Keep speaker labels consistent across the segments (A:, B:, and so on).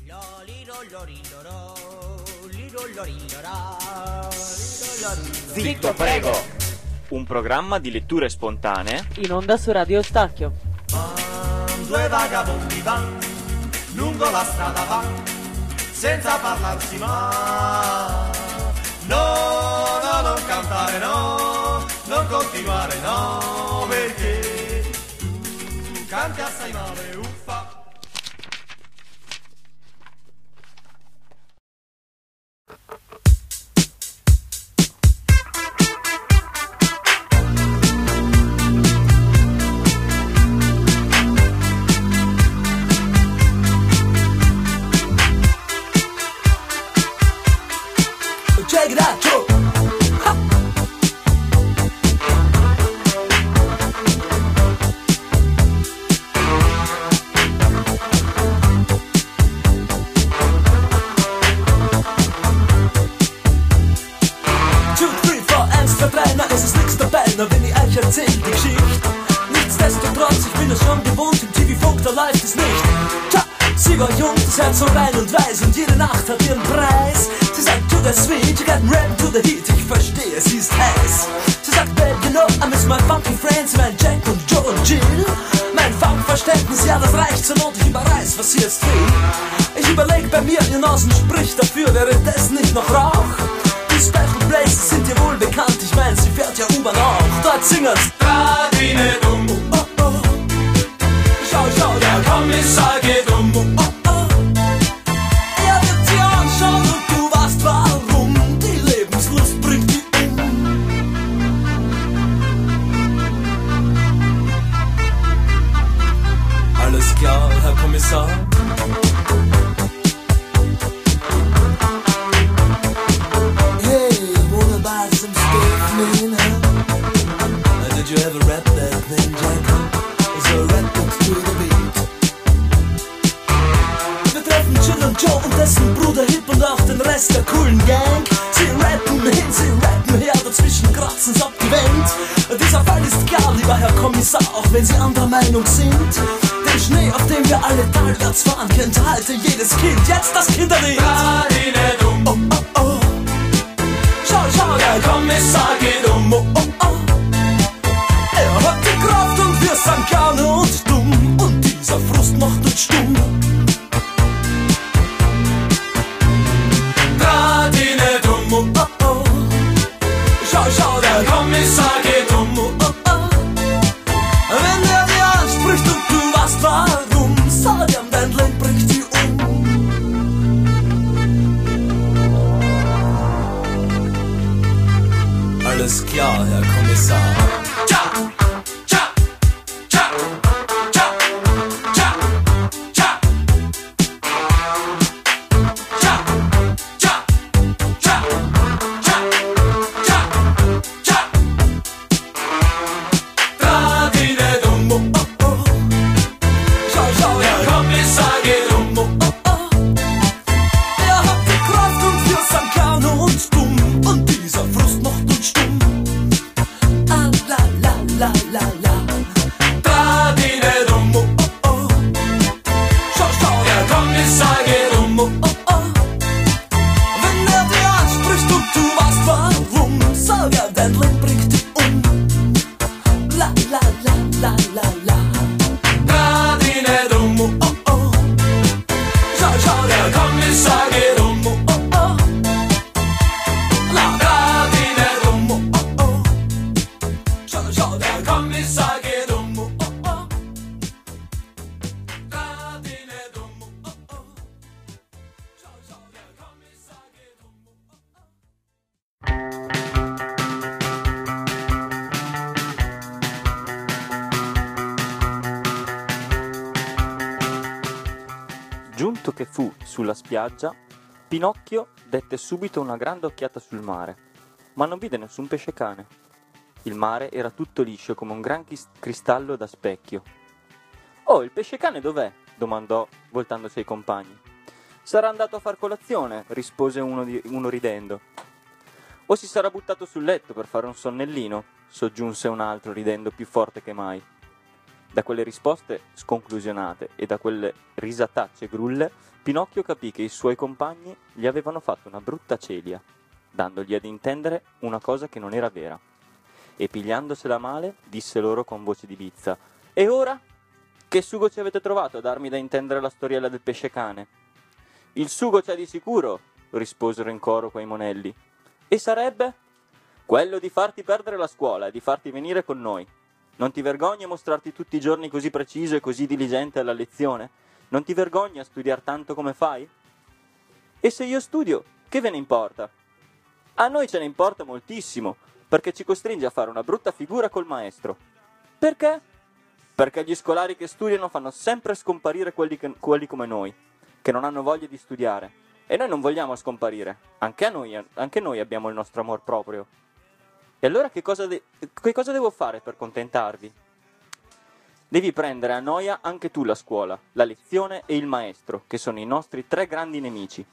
A: Zitto, prego! Un programma di letture spontanee
B: in onda su Radio Stacchio.
C: Due vagabondi van lungo la strada van senza parlarsi mai. No, no, non cantare no, non continuare no, perché tu canti assai male, uffa.
D: Check it out, Joe. Ha. Two, three, four, 1, 2, 3, na es ist nix dabei, na wenn ich euch erzähl die Geschichte. Nichtsdestotrotz, ich bin es schon gewohnt, im TV-Funk, da läuft es nicht. Tja, sie war jung, das Herz so rein und weiß und jede Nacht hat ihren Preis. Sie sagt, to the sweet, you got rap to the heat, ich verstehe, sie ist heiß. Sie sagt, babe, you know, I miss my funky friends, mein Jack und Joe und Jill. Mein Funkverständnis, ja, das reicht zur Not, ich überreiß, was sie jetzt will. Ich überleg bei mir, ihr Nasen spricht dafür, wäre das nicht noch Rauch? Die Special Places sind dir wohl bekannt, ich mein, sie fährt ja U-Bahn auch. Dort singen's Radine dumm, oh, oh. Schau, schau, der Kommissar geht um, oh, oh. Er wird sie anschauen und du weißt warum, die Lebenslust bringt die um. Alles klar, Herr Kommissar? Hey, what about some stuff, man, huh? Did you ever rap that thing, Jack? So rap it to the beat. Wir treffen Jill und Joe und dessen Bruder Hip und auch den Rest der coolen Gang. Sie rappen hin, sie rappen her, dazwischen kratzen's ab die Wand. Dieser Fall ist klar, lieber Herr Kommissar, auch wenn Sie anderer Meinung sind. Den Schnee, auf dem wir alle talwärts fahren, kennt heute jedes Kind. Jetzt das Kinderlied. Radine dumm, oh, oh, oh. Schau, schau, der Kommissar geht um, oh, oh, oh. Er hat die Kraft und wir sind gerne und dumm. Und dieser Frust macht uns stumm. Radine dumm, oh, oh, oh. Schau, schau, der Kommissar geht um, oh, oh, oh. Wenn er dir anspricht und du weißt warum, sag ihm, dein Leben bringt dich um. Alles klar, Herr Kommissar. Tja, tja, tja, tja, tja, tja. Tja, tja, tja, tja, tja, tja. Radine dumm, oh, oh, oh. Schau, schau, Herr Kommissar geht um, oh, oh, oh. Er hat die Kraft und wir sind gerne und dumm. Und dieser Frust macht uns stumm. Ah, la, la, la, la, la. Radine dumm, oh, oh, oh. Schau, schau, der Kommissar geht um, oh, oh, oh. Wenn er dir anspricht und du weißt warum, sag er, dein Leben bringt dich um. La, la, la, la, la, la. Radine dumm, oh, oh, oh. Schau, schau, der Kommissar geht um, oh, oh, oh. La, Radine dumm, oh, oh, oh. Schau, schau, der Kommissar geht um, oh, oh, oh. Radine dumm, oh, oh, oh. Schau, schau, der Kommissar geht um, oh, oh,
A: Giunto che fu sulla spiaggia, Pinocchio dette subito una grande occhiata sul mare, ma non vide nessun pesce cane. Il mare era tutto liscio come un gran cristallo da specchio. «Oh, il pesce cane dov'è?» domandò, voltandosi ai compagni. «Sarà andato a far colazione», rispose uno ridendo. «O si sarà buttato sul letto per fare un sonnellino», soggiunse un altro ridendo più forte che mai. Da quelle risposte sconclusionate e da quelle risatacce grulle, Pinocchio capì che i suoi compagni gli avevano fatto una brutta celia, dandogli ad intendere una cosa che non era vera. E pigliandosela male, disse loro con voce di bizza: «E ora? Che sugo ci avete trovato a darmi da intendere la storiella del pesce cane?» «Il sugo c'è di sicuro», risposero in coro quei monelli. «E sarebbe?» «Quello di farti perdere la scuola e di farti venire con noi. Non ti vergogni a mostrarti tutti i giorni così preciso e così diligente alla lezione? Non ti vergogni a studiar tanto come fai?» «E se io studio, che ve ne importa?» «A noi ce ne importa moltissimo, perché ci costringe a fare una brutta figura col maestro». «Perché?» «Perché gli scolari che studiano fanno sempre scomparire quelli come noi, che non hanno voglia di studiare. E noi non vogliamo scomparire. Anche noi abbiamo il nostro amor proprio. E allora che cosa devo fare per contentarvi?» «Devi prendere a noia anche tu la scuola, la lezione e il maestro, che sono i nostri 3 grandi nemici.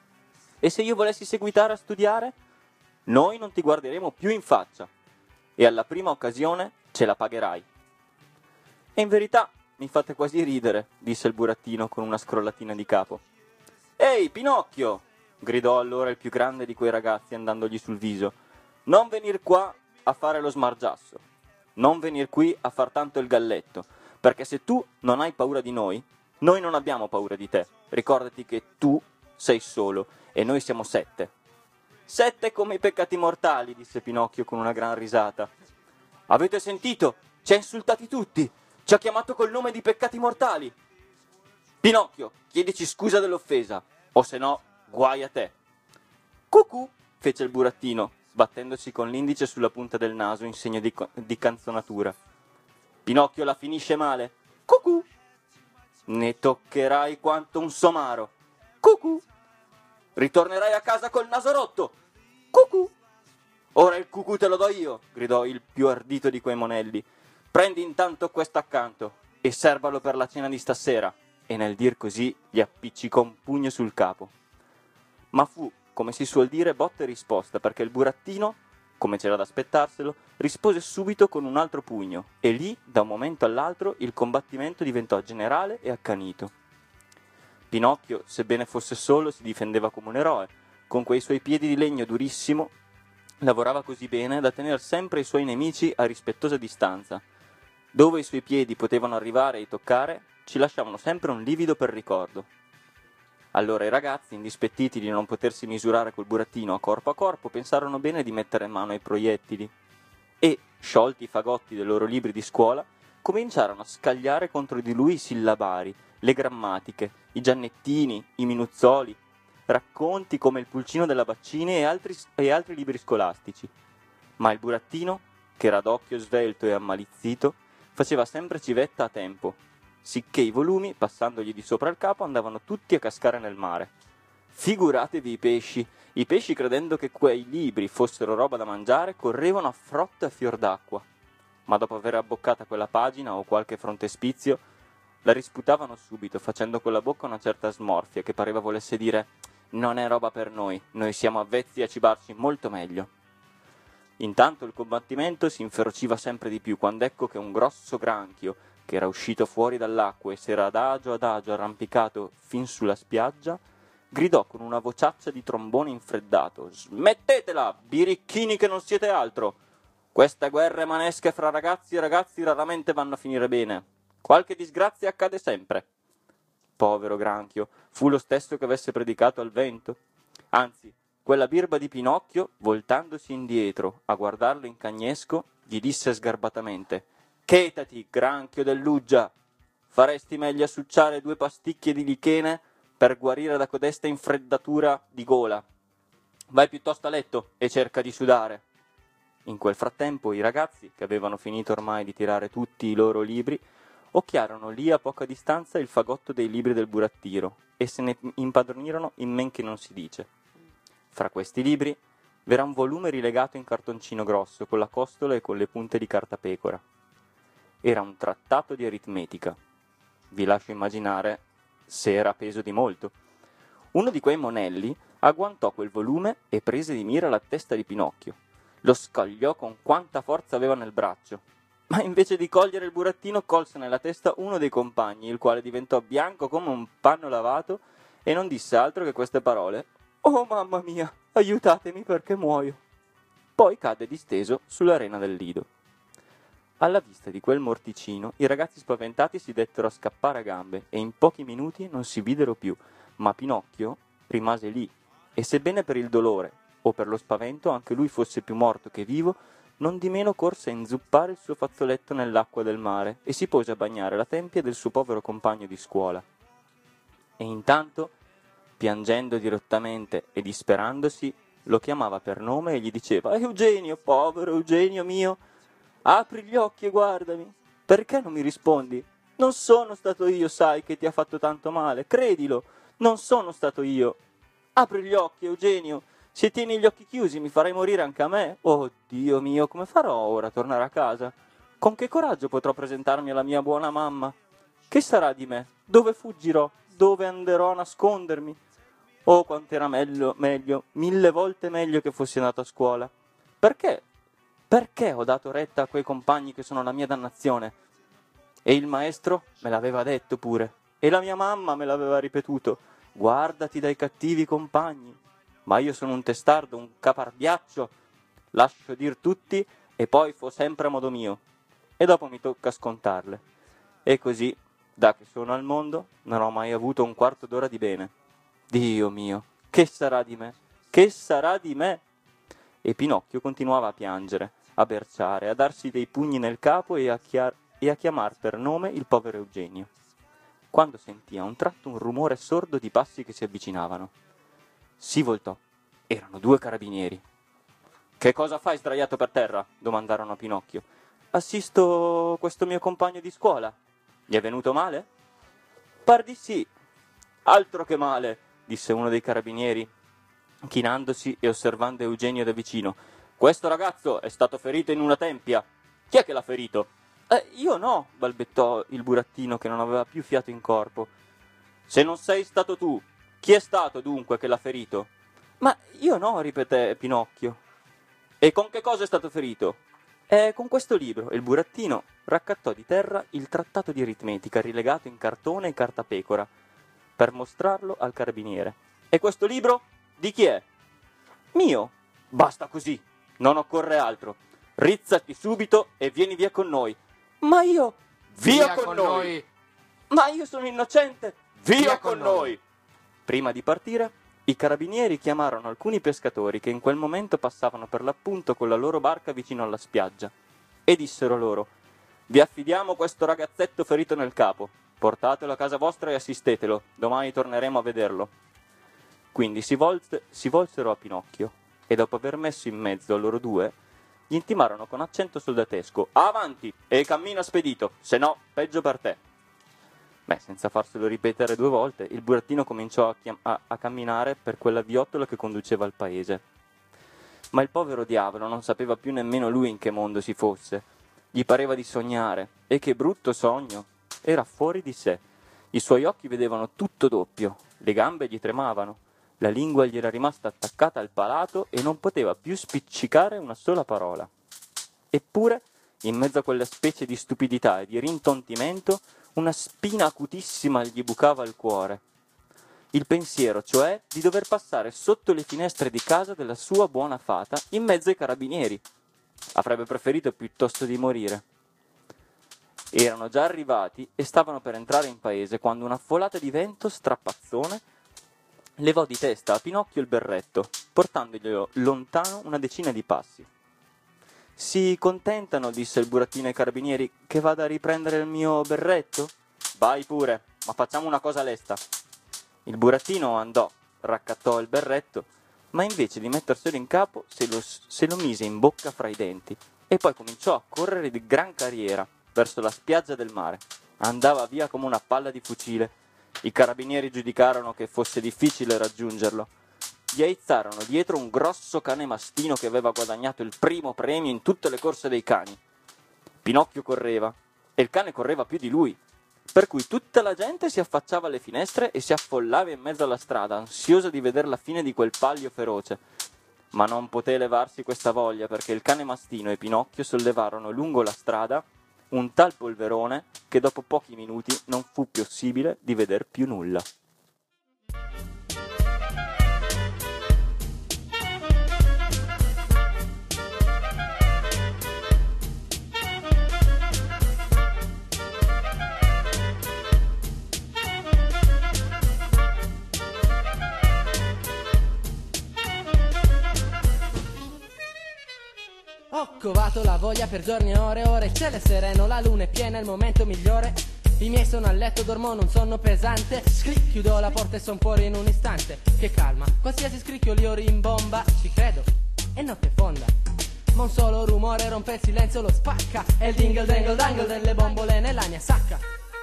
A: E se io volessi seguitare a studiare? Noi non ti guarderemo più in faccia, e alla prima occasione ce la pagherai». «E in verità mi fate quasi ridere», disse il burattino con una scrollatina di capo. «Ehi, Pinocchio!» gridò allora il più grande di quei ragazzi andandogli sul viso. «Non venir qua a fare lo smargiasso. Non venir qui a far tanto il galletto, perché se tu non hai paura di noi non abbiamo paura di te. Ricordati che tu sei solo e noi siamo 7. «7 come i peccati mortali», disse Pinocchio con una gran risata. «Avete sentito? Ci ha insultati tutti! Ci ha chiamato col nome di peccati mortali! Pinocchio, chiedici scusa dell'offesa, o se no, guai a te!» «Cucù!» fece il burattino, sbattendosi con l'indice sulla punta del naso in segno di canzonatura. Pinocchio la finisce male. «Cucù!» «Ne toccherai quanto un somaro!» «Cucù!» «Ritornerai a casa col naso rotto!» «Cucù!» «Ora il cucù te lo do io!» gridò il più ardito di quei monelli. «Prendi intanto questo accanto e serbalo per la cena di stasera!» E nel dir così gli appiccicò un pugno sul capo. Ma fu, come si suol dire, botta e risposta, perché il burattino, come c'era da aspettarselo, rispose subito con un altro pugno, e lì, da un momento all'altro, il combattimento diventò generale e accanito. Pinocchio, sebbene fosse solo, si difendeva come un eroe. Con quei suoi piedi di legno durissimo, lavorava così bene da tener sempre i suoi nemici a rispettosa distanza. Dove i suoi piedi potevano arrivare e toccare, ci lasciavano sempre un livido per ricordo. Allora i ragazzi, indispettiti di non potersi misurare col burattino a corpo, pensarono bene di mettere mano ai proiettili e, sciolti i fagotti dei loro libri di scuola, cominciarono a scagliare contro di lui i sillabari, le grammatiche, i giannettini, i minuzzoli, racconti come il pulcino della Baccini e altri libri scolastici. Ma il burattino, che era d'occhio svelto e ammalizzito, faceva sempre civetta a tempo, sicché i volumi, passandogli di sopra il capo, andavano tutti a cascare nel mare. Figuratevi i pesci credendo che quei libri fossero roba da mangiare, correvano a frotte a fior d'acqua, ma dopo aver abboccata quella pagina o qualche frontespizio, la risputavano subito, facendo con la bocca una certa smorfia che pareva volesse dire: «Non è roba per noi siamo avvezzi a cibarci molto meglio». Intanto il combattimento si inferociva sempre di più, quando ecco che un grosso granchio, che era uscito fuori dall'acqua e s'era adagio arrampicato fin sulla spiaggia, gridò con una vociaccia di trombone infreddato: «Smettetela, birichini che non siete altro! Queste guerre manesche fra ragazzi e ragazzi raramente vanno a finire bene. Qualche disgrazia accade sempre». Povero granchio, fu lo stesso che avesse predicato al vento. Anzi, quella birba di Pinocchio, voltandosi indietro a guardarlo in cagnesco, gli disse sgarbatamente: «Chetati, granchio dell'uggia! Faresti meglio a succiare 2 pasticchie di lichene per guarire da codesta infreddatura di gola. Vai piuttosto a letto e cerca di sudare». In quel frattempo i ragazzi, che avevano finito ormai di tirare tutti i loro libri, occhiarono lì a poca distanza il fagotto dei libri del burattino e se ne impadronirono in men che non si dice. Fra questi libri v'era un volume rilegato in cartoncino grosso, con la costola e con le punte di cartapecora. Era un trattato di aritmetica. Vi lascio immaginare se era peso di molto. Uno di quei monelli agguantò quel volume e prese di mira la testa di Pinocchio. Lo scagliò con quanta forza aveva nel braccio. Ma invece di cogliere il burattino colse nella testa uno dei compagni, il quale diventò bianco come un panno lavato e non disse altro che queste parole: «Oh mamma mia, aiutatemi perché muoio!» Poi cadde disteso sull'arena del lido. Alla vista di quel morticino, i ragazzi spaventati si dettero a scappare a gambe e in pochi minuti non si videro più, ma Pinocchio rimase lì e sebbene per il dolore o per lo spavento anche lui fosse più morto che vivo, non di meno corse a inzuppare il suo fazzoletto nell'acqua del mare e si pose a bagnare la tempia del suo povero compagno di scuola. E intanto, piangendo dirottamente e disperandosi, lo chiamava per nome e gli diceva: «Eugenio, povero Eugenio mio, apri gli occhi e guardami. Perché non mi rispondi? Non sono stato io, sai, che ti ha fatto tanto male. Credilo, non sono stato io. Apri gli occhi, Eugenio. Se tieni gli occhi chiusi mi farai morire anche a me. Oh Dio mio, come farò ora a tornare a casa? Con che coraggio potrò presentarmi alla mia buona mamma? Che sarà di me? Dove fuggirò? Dove anderò a nascondermi? Oh, quant'era meglio, 1000 volte meglio che fossi andato a scuola. Perché? Perché ho dato retta a quei compagni che sono la mia dannazione? E il maestro me l'aveva detto pure, e la mia mamma me l'aveva ripetuto: guardati dai cattivi compagni. Ma io sono un testardo, un caparbiaccio, lascio dir tutti e poi fo sempre a modo mio. E dopo mi tocca scontarle. E così, da che sono al mondo, non ho mai avuto un quarto d'ora di bene. Dio mio, che sarà di me? Che sarà di me?» E Pinocchio continuava a piangere, a berciare, a darsi dei pugni nel capo e a chiamar per nome il povero Eugenio, quando sentì a un tratto un rumore sordo di passi che si avvicinavano. Si voltò. Erano 2 carabinieri. «Che cosa fai sdraiato per terra?» domandarono a Pinocchio. «Assisto questo mio compagno di scuola. Gli è venuto male?» «Par di sì». «Altro che male», disse uno dei carabinieri, chinandosi e osservando Eugenio da vicino. «Questo ragazzo è stato ferito in una tempia. Chi è che l'ha ferito?» «Io no», balbettò il burattino che non aveva più fiato in corpo. «Se non sei stato tu, chi è stato dunque che l'ha ferito?» «Ma io no», ripeté Pinocchio. «E con che cosa è stato ferito?» «Con questo libro». E il burattino raccattò di terra il trattato di aritmetica rilegato in cartone e cartapecora per mostrarlo al carabiniere. «E questo libro di chi è?» «Mio». «Basta così, non occorre altro. Rizzati subito e vieni via con noi». «Ma io...» «Via con noi!» «Ma io sono innocente!» «Via con noi!» Prima di partire, i carabinieri chiamarono alcuni pescatori che in quel momento passavano per l'appunto con la loro barca vicino alla spiaggia e dissero loro: «Vi affidiamo questo ragazzetto ferito nel capo. Portatelo a casa vostra e assistetelo. Domani torneremo a vederlo». Quindi si volsero a Pinocchio e dopo aver messo in mezzo a loro 2, gli intimarono con accento soldatesco: «Avanti e cammina spedito, se no peggio per te». Senza farselo ripetere 2 volte, il burattino cominciò a camminare per quella viottola che conduceva al paese. Ma il povero diavolo non sapeva più nemmeno lui in che mondo si fosse. Gli pareva di sognare, e che brutto sogno! Era fuori di sé. I suoi occhi vedevano tutto doppio, le gambe gli tremavano, la lingua gli era rimasta attaccata al palato e non poteva più spiccicare una sola parola. Eppure, in mezzo a quella specie di stupidità e di rintontimento, una spina acutissima gli bucava il cuore. Il pensiero, cioè, di dover passare sotto le finestre di casa della sua buona fata in mezzo ai carabinieri. Avrebbe preferito piuttosto di morire. Erano già arrivati e stavano per entrare in paese quando una folata di vento strappazzone levò di testa a Pinocchio il berretto, portandoglielo lontano una decina di passi. «Si contentano», disse il burattino ai carabinieri, «che vada a riprendere il mio berretto?» «Vai pure, ma facciamo una cosa lesta». Il burattino andò, raccattò il berretto, ma invece di metterselo in capo se lo mise in bocca fra i denti e poi cominciò a correre di gran carriera verso la spiaggia del mare. Andava via come una palla di fucile. I carabinieri giudicarono che fosse difficile raggiungerlo. Gli aizzarono dietro un grosso cane mastino che aveva guadagnato il primo premio in tutte le corse dei cani. Pinocchio correva, e il cane correva più di lui, per cui tutta la gente si affacciava alle finestre e si affollava in mezzo alla strada, ansiosa di vedere la fine di quel Pallio feroce. Ma non poté levarsi questa voglia, perché il cane mastino e Pinocchio sollevarono lungo la strada Un tal polverone che dopo pochi minuti non fu possibile di veder più nulla.
E: Ho covato la voglia per giorni e ore, il cielo è sereno, la luna è piena, è il momento migliore. I miei sono a letto, dormo, non sonno pesante. Chiudo la porta e son fuori in un istante. Che calma, qualsiasi scricchiolio rimbomba. Ci credo, è notte fonda, ma un solo rumore rompe il silenzio, lo spacca. È il dingle dangle dangle delle bombole nella mia sacca.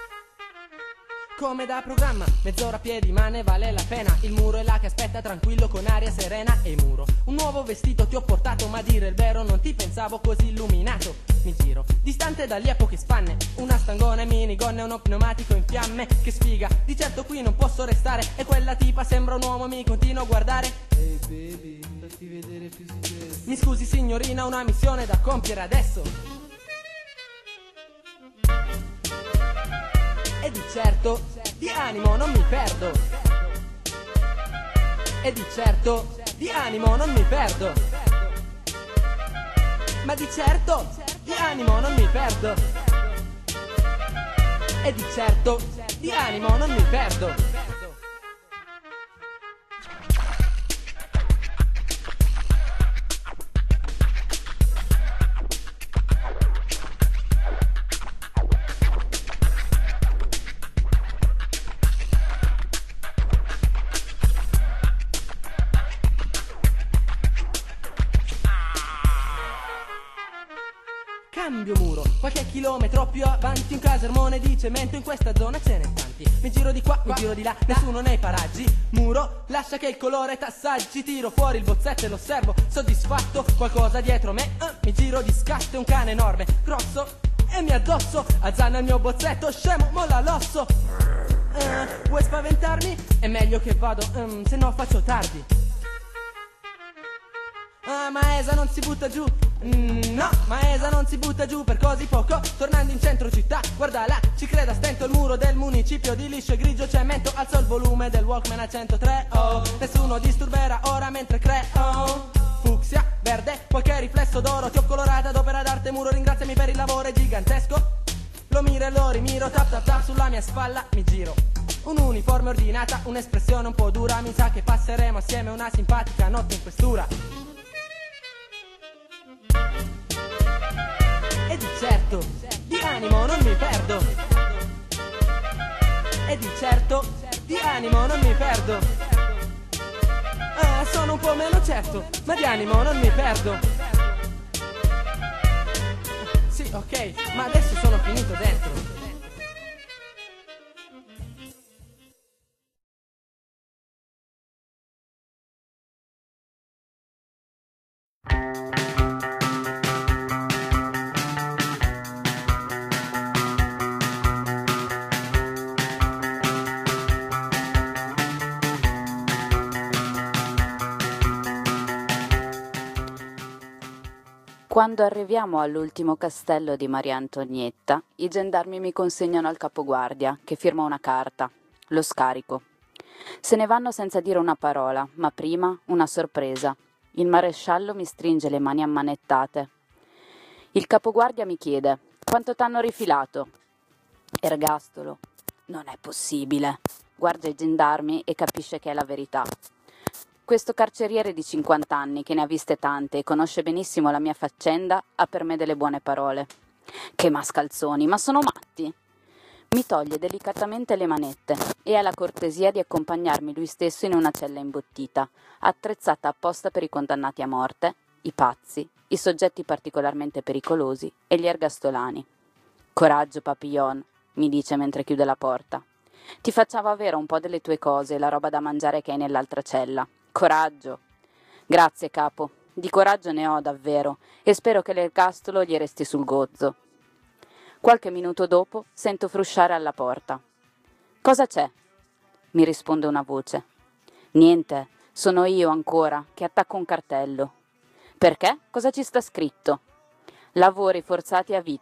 E: Come da programma, mezz'ora a piedi ma ne vale la pena. Il muro è là che aspetta tranquillo con aria serena. E muro, un nuovo vestito ti ho portato, ma a dire il vero non ti pensavo così illuminato. Mi giro, distante da lì a poche spanne, una stangone, minigonne e uno pneumatico in fiamme. Che sfiga, di certo qui non posso restare. E quella tipa sembra un uomo, mi continuo a guardare. Hey baby, fatti vedere più si. Mi scusi signorina, ho una missione da compiere adesso. E di certo, di animo non mi perdo. E di certo, di animo non mi perdo. Ma di certo, di animo non mi perdo. E di certo, di animo non mi perdo. Cambio muro, qualche chilometro più avanti un casermone di cemento, in questa zona ce n'è tanti. Mi giro di qua, mi giro di là, nessuno nei paraggi. Muro, lascia che il colore t'assaggi. Tiro fuori il bozzetto e lo osservo, soddisfatto, qualcosa dietro me. Mi giro di scatto, è un cane enorme, grosso, e mi addosso. Azzanna il mio bozzetto, scemo, molla l'osso. Vuoi spaventarmi? È meglio che vado, se no faccio tardi. Maesa non si butta giù, no, Maesa non si butta giù per così poco. Tornando in centro città, guarda là, ci creda stento il muro del municipio di liscio e grigio cemento. Alzo il volume del Walkman a 103, oh, nessuno disturberà ora mentre creo. Fucsia, verde, qualche riflesso d'oro, ti ho colorata ad opera d'arte muro, ringraziami per il lavoro, è gigantesco. Lo miro e lo rimiro, tap tap tap sulla mia spalla, mi giro. Un'uniforme ordinata, un'espressione un po' dura, mi sa che passeremo assieme una simpatica notte in questura. E di certo, di animo non mi perdo. E di certo, di animo non mi perdo. Sono un po' meno certo, ma di animo non mi perdo. Sì, ok, ma adesso sono finito dentro.
F: Quando arriviamo all'ultimo castello di Maria Antonietta, i gendarmi mi consegnano al capoguardia, che firma una carta. Lo scarico. Se ne vanno senza dire una parola, ma prima una sorpresa. Il maresciallo mi stringe le mani ammanettate. Il capoguardia mi chiede: quanto t'hanno rifilato? Ergastolo. Non è possibile. Guarda i gendarmi e capisce che è la verità. Questo carceriere di 50 anni, che ne ha viste tante e conosce benissimo la mia faccenda, ha per me delle buone parole. Che mascalzoni, ma sono matti! Mi toglie delicatamente le manette e ha la cortesia di accompagnarmi lui stesso in una cella imbottita, attrezzata apposta per i condannati a morte, i pazzi, i soggetti particolarmente pericolosi e gli ergastolani. Coraggio, Papillon, mi dice mentre chiude la porta. Ti facciamo avere un po' delle tue cose e la roba da mangiare che hai nell'altra cella. Coraggio. Grazie, capo. Di coraggio ne ho davvero e spero che l'ergastolo gli resti sul gozzo. Qualche minuto dopo sento frusciare alla porta. Cosa c'è? Mi risponde una voce. Niente, sono io ancora, che attacco un cartello. Perché? Cosa ci sta scritto? Lavori forzati a vita.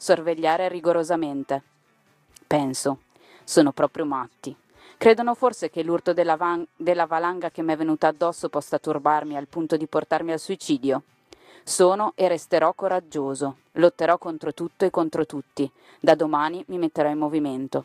F: sorvegliare rigorosamente. Penso, sono proprio matti. Credono forse che l'urto della valanga che mi è venuta addosso possa turbarmi al punto di portarmi al suicidio? Sono e resterò coraggioso, lotterò contro tutto e contro tutti. Da domani mi metterò in movimento.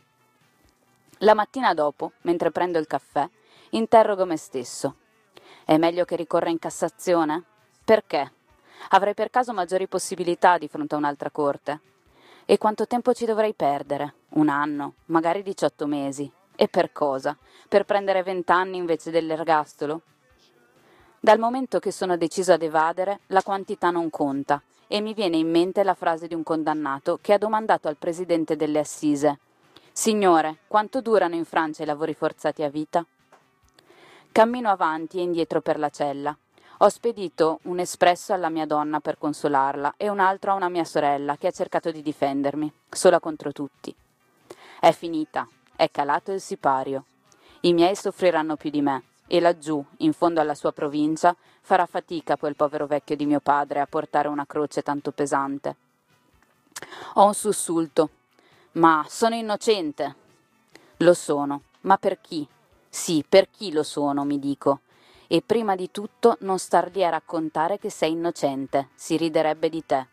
F: La mattina dopo, mentre prendo il caffè, interrogo me stesso. È meglio che ricorra in Cassazione? Perché? Avrei per caso maggiori possibilità di fronte a un'altra corte? E quanto tempo ci dovrei perdere? 1 anno, magari 18 mesi. E per cosa? Per prendere 20 anni invece dell'ergastolo? Dal momento che sono deciso ad evadere, la quantità non conta, e mi viene in mente la frase di un condannato che ha domandato al presidente delle Assise: «Signore, quanto durano in Francia i lavori forzati a vita?» Cammino avanti e indietro per la cella. Ho spedito un espresso alla mia donna per consolarla e un altro a una mia sorella che ha cercato di difendermi, sola contro tutti. È finita, è calato il sipario. I miei soffriranno più di me e laggiù, in fondo alla sua provincia, farà fatica quel povero vecchio di mio padre a portare una croce tanto pesante. Ho un sussulto. Ma sono innocente. Lo sono, ma per chi? Sì, per chi lo sono, mi dico. E prima di tutto non star lì a raccontare che sei innocente, si riderebbe di te.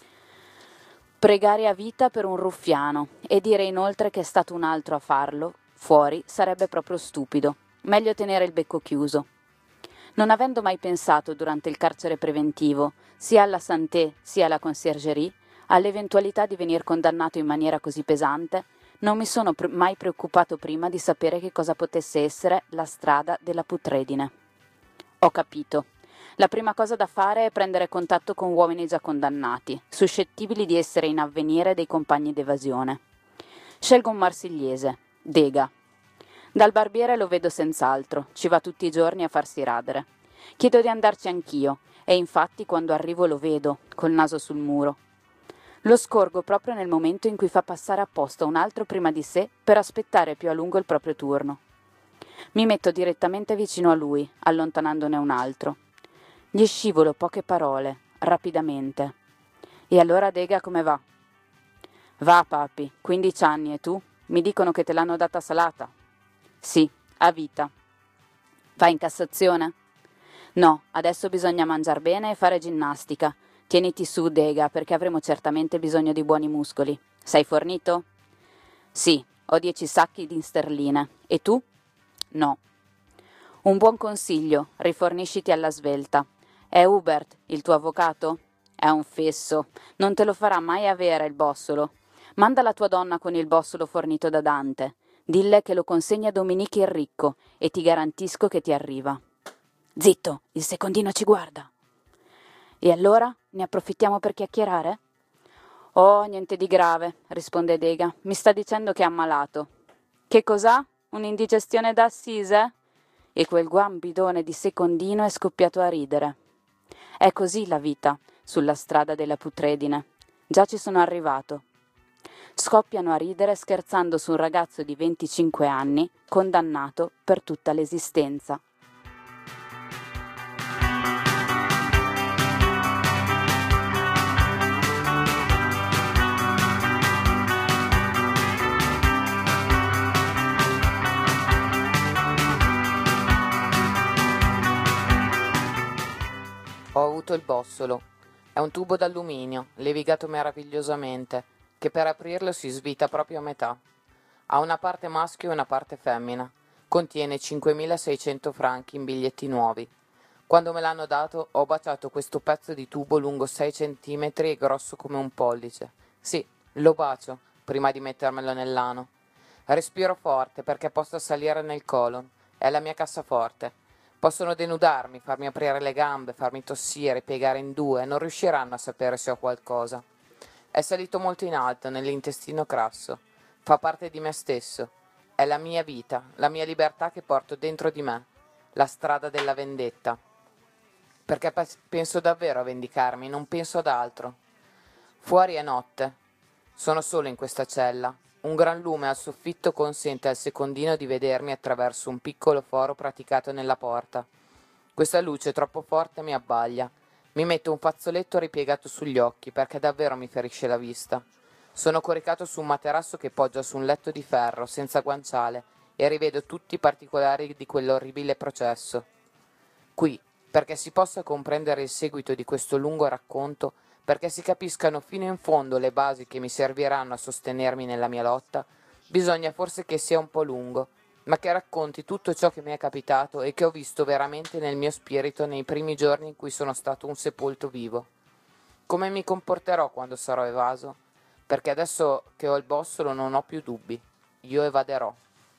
F: Pregare a vita per un ruffiano e dire inoltre che è stato un altro a farlo, fuori, sarebbe proprio stupido. Meglio tenere il becco chiuso. Non avendo mai pensato durante il carcere preventivo, sia alla santé sia alla conciergerie, all'eventualità di venir condannato in maniera così pesante, non mi sono mai preoccupato prima di sapere che cosa potesse essere la strada della putredine. Ho capito. La prima cosa da fare è prendere contatto con uomini già condannati, suscettibili di essere in avvenire dei compagni d'evasione. Scelgo un marsigliese, Dega. Dal barbiere lo vedo senz'altro, ci va tutti i giorni a farsi radere. Chiedo di andarci anch'io, e infatti quando arrivo lo vedo, col naso sul muro. Lo scorgo proprio nel momento in cui fa passare apposta un altro prima di sé per aspettare più a lungo il proprio turno. Mi metto direttamente vicino a lui, allontanandone un altro. Gli scivolo poche parole, rapidamente. E allora, Dega, come va? Va, papi, 15 anni, e tu? Mi dicono che te l'hanno data salata. Sì, a vita. Vai in Cassazione? No, adesso bisogna mangiar bene e fare ginnastica. Tieniti su, Dega, perché avremo certamente bisogno di buoni muscoli. Sei fornito? Sì, ho 10 sacchi di sterline. E tu? No. Un buon consiglio, rifornisciti alla svelta. È Hubert, il tuo avvocato? È un fesso, non te lo farà mai avere il bossolo. Manda la tua donna con il bossolo fornito da Dante. Dille che lo consegna a Dominique il Ricco e ti garantisco che ti arriva. Zitto, il secondino ci guarda. E allora ne approfittiamo per chiacchierare? Oh, niente di grave, risponde Dega. Mi sta dicendo che è ammalato. Che cos'ha? Un'indigestione da assise? E quel guambidone di secondino è scoppiato a ridere. È così la vita, sulla strada della putredine. Già ci sono arrivato. Scoppiano a ridere scherzando su un ragazzo di 25 anni, condannato per tutta l'esistenza.
G: Ho avuto il bossolo. È un tubo d'alluminio, levigato meravigliosamente, che per aprirlo si svita proprio a metà. Ha una parte maschio e una parte femmina. Contiene 5.600 franchi in biglietti nuovi. Quando me l'hanno dato, ho baciato questo pezzo di tubo lungo 6 centimetri e grosso come un pollice. Sì, lo bacio, prima di mettermelo nell'ano. Respiro forte perché posso salire nel colon. È la mia cassaforte. Possono denudarmi, farmi aprire le gambe, farmi tossire, piegare in due, non riusciranno a sapere se ho qualcosa. È salito molto in alto, nell'intestino crasso. Fa parte di me stesso. È la mia vita, la mia libertà che porto dentro di me. La strada della vendetta. Perché penso davvero a vendicarmi, non penso ad altro. Fuori è notte. Sono solo in questa cella. Un gran lume al soffitto consente al secondino di vedermi attraverso un piccolo foro praticato nella porta. Questa luce troppo forte mi abbaglia. Mi metto un fazzoletto ripiegato sugli occhi perché davvero mi ferisce la vista. Sono coricato su un materasso che poggia su un letto di ferro, senza guanciale, e rivedo tutti i particolari di quell'orribile processo. Qui, perché si possa comprendere il seguito di questo lungo racconto, perché si capiscano fino in fondo le basi che mi serviranno a sostenermi nella mia lotta, bisogna forse che sia un po' lungo, ma che racconti tutto ciò che mi è capitato e che ho visto veramente nel mio spirito nei primi giorni in cui sono stato un sepolto vivo. Come mi comporterò quando sarò evaso? Perché adesso che ho il bossolo non ho più dubbi. Io evaderò.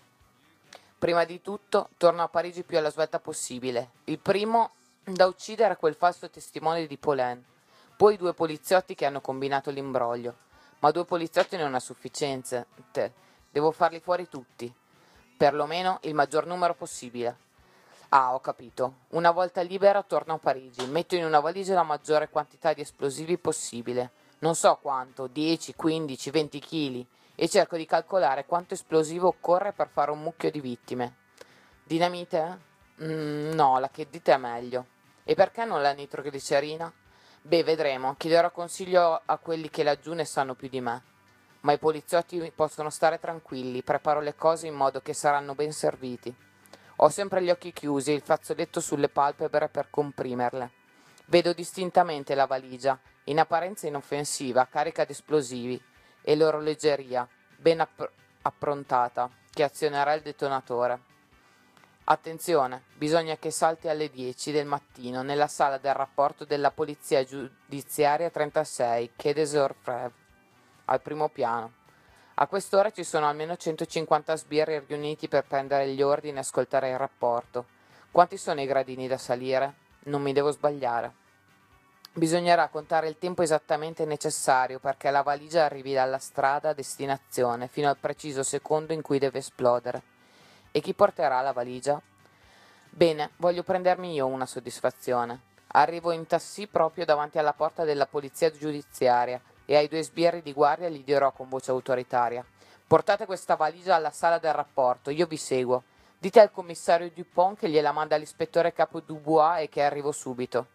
G: Prima di tutto torno a Parigi più alla svelta possibile. Il primo da uccidere è quel falso testimone di Paulin, poi 2 poliziotti che hanno combinato l'imbroglio. Ma 2 poliziotti non è sufficiente. Devo farli fuori tutti. Perlomeno il maggior numero possibile. Ah, ho capito. Una volta libera torno a Parigi. Metto in una valigia la maggiore quantità di esplosivi possibile. Non so quanto, 10, 15, 20 chili. E cerco di calcolare quanto esplosivo occorre per fare un mucchio di vittime. Dinamite? No, la che dite è meglio. E perché non la nitroglicerina? Beh, vedremo. Chiederò consiglio a quelli che laggiù ne sanno più di me. Ma i poliziotti possono stare tranquilli, preparo le cose in modo che saranno ben serviti. Ho sempre gli occhi chiusi e il fazzoletto sulle palpebre per comprimerle. Vedo distintamente la valigia, in apparenza inoffensiva, carica di esplosivi, e l'orologeria, ben approntata, che azionerà il detonatore. Attenzione, bisogna che salti alle 10 del mattino nella sala del rapporto della Polizia Giudiziaria 36, Quai des Orfèvres, al primo piano. A quest'ora ci sono almeno 150 sbirri riuniti per prendere gli ordini e ascoltare il rapporto. Quanti sono i gradini da salire? Non mi devo sbagliare. Bisognerà contare il tempo esattamente necessario perché la valigia arrivi dalla strada a destinazione fino al preciso secondo in cui deve esplodere. E chi porterà la valigia? Bene, voglio prendermi io una soddisfazione. Arrivo in taxi proprio davanti alla porta della polizia giudiziaria e ai 2 sbirri di guardia gli dirò con voce autoritaria: portate questa valigia alla sala del rapporto, io vi seguo. Dite al commissario Dupont che gliela manda l'ispettore capo Dubois e che arrivo subito.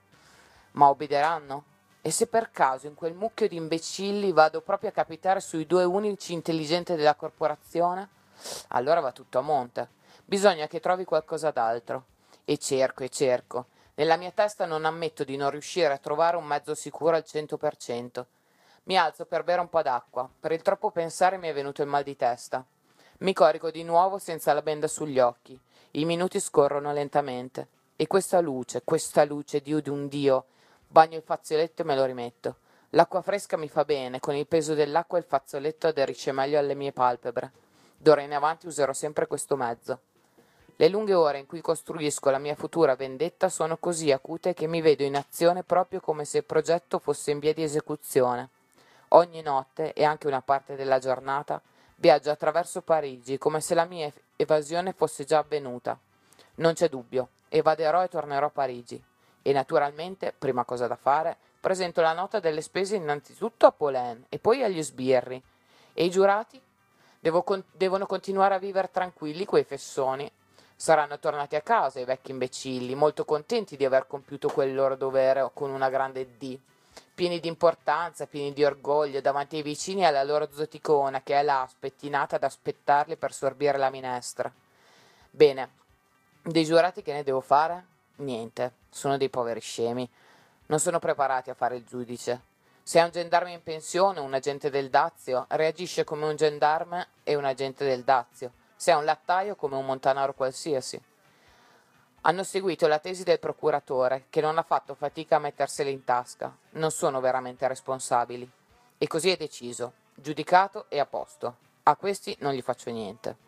G: Ma obbederanno? E se per caso in quel mucchio di imbecilli vado proprio a capitare sui 2 unici intelligenti della corporazione? Allora va tutto a monte. Bisogna che trovi qualcosa d'altro. E cerco. Nella mia testa non ammetto di non riuscire a trovare un mezzo sicuro al 100%. Mi alzo per bere un po' d'acqua. Per il troppo pensare mi è venuto il mal di testa. Mi corico di nuovo senza la benda sugli occhi. I minuti scorrono lentamente. E questa luce, Dio di un Dio. Bagno il fazzoletto e me lo rimetto. L'acqua fresca mi fa bene, con il peso dell'acqua il fazzoletto aderisce meglio alle mie palpebre. D'ora in avanti userò sempre questo mezzo. Le lunghe ore in cui costruisco la mia futura vendetta sono così acute che mi vedo in azione proprio come se il progetto fosse in via di esecuzione. Ogni notte, e anche una parte della giornata, viaggio attraverso Parigi come se la mia evasione fosse già avvenuta. Non c'è dubbio, evaderò e tornerò a Parigi. E naturalmente, prima cosa da fare, presento la nota delle spese innanzitutto a Paulin e poi agli sbirri. E i giurati? Devono continuare a vivere tranquilli quei fessoni. Saranno tornati a casa i vecchi imbecilli, molto contenti di aver compiuto quel loro dovere con una grande D. Pieni di importanza, pieni di orgoglio, davanti ai vicini e alla loro zoticona che è là, spettinata ad aspettarli per sorbire la minestra. Bene, dei giurati che ne devo fare? Niente, sono dei poveri scemi. Non sono preparati a fare il giudice. Se è un gendarme in pensione, un agente del Dazio, reagisce come un gendarme e un agente del Dazio. Se è un lattaio, come un montanaro qualsiasi. Hanno seguito la tesi del procuratore, che non ha fatto fatica a mettersela in tasca. Non sono veramente responsabili. E così è deciso, giudicato e a posto. A questi non gli faccio niente.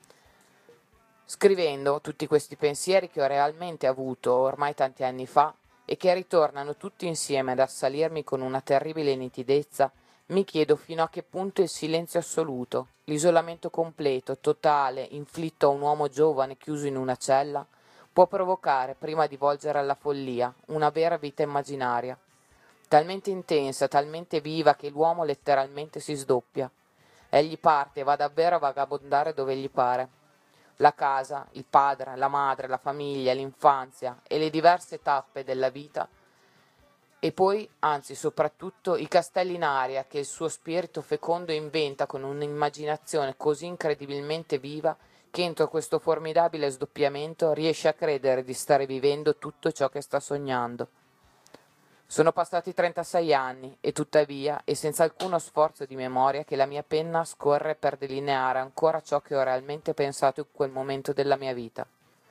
G: Scrivendo tutti questi pensieri che ho realmente avuto ormai tanti anni fa e che ritornano tutti insieme ad assalirmi con una terribile nitidezza, mi chiedo fino a che punto il silenzio assoluto, l'isolamento completo, totale, inflitto a un uomo giovane chiuso in una cella, può provocare, prima di volgere alla follia, una vera vita immaginaria, talmente intensa, talmente viva che l'uomo letteralmente si sdoppia. Egli parte e va davvero a vagabondare dove gli pare. La casa, il padre, la madre, la famiglia, l'infanzia e le diverse tappe della vita E poi, anzi soprattutto, i castelli in aria che il suo spirito fecondo inventa con un'immaginazione così incredibilmente viva che entro questo formidabile sdoppiamento riesce a credere di stare vivendo tutto ciò che sta sognando. Sono passati 36 anni e tuttavia, e senza alcuno sforzo di memoria, che la mia penna scorre per delineare ancora ciò che ho realmente pensato in quel momento della mia vita.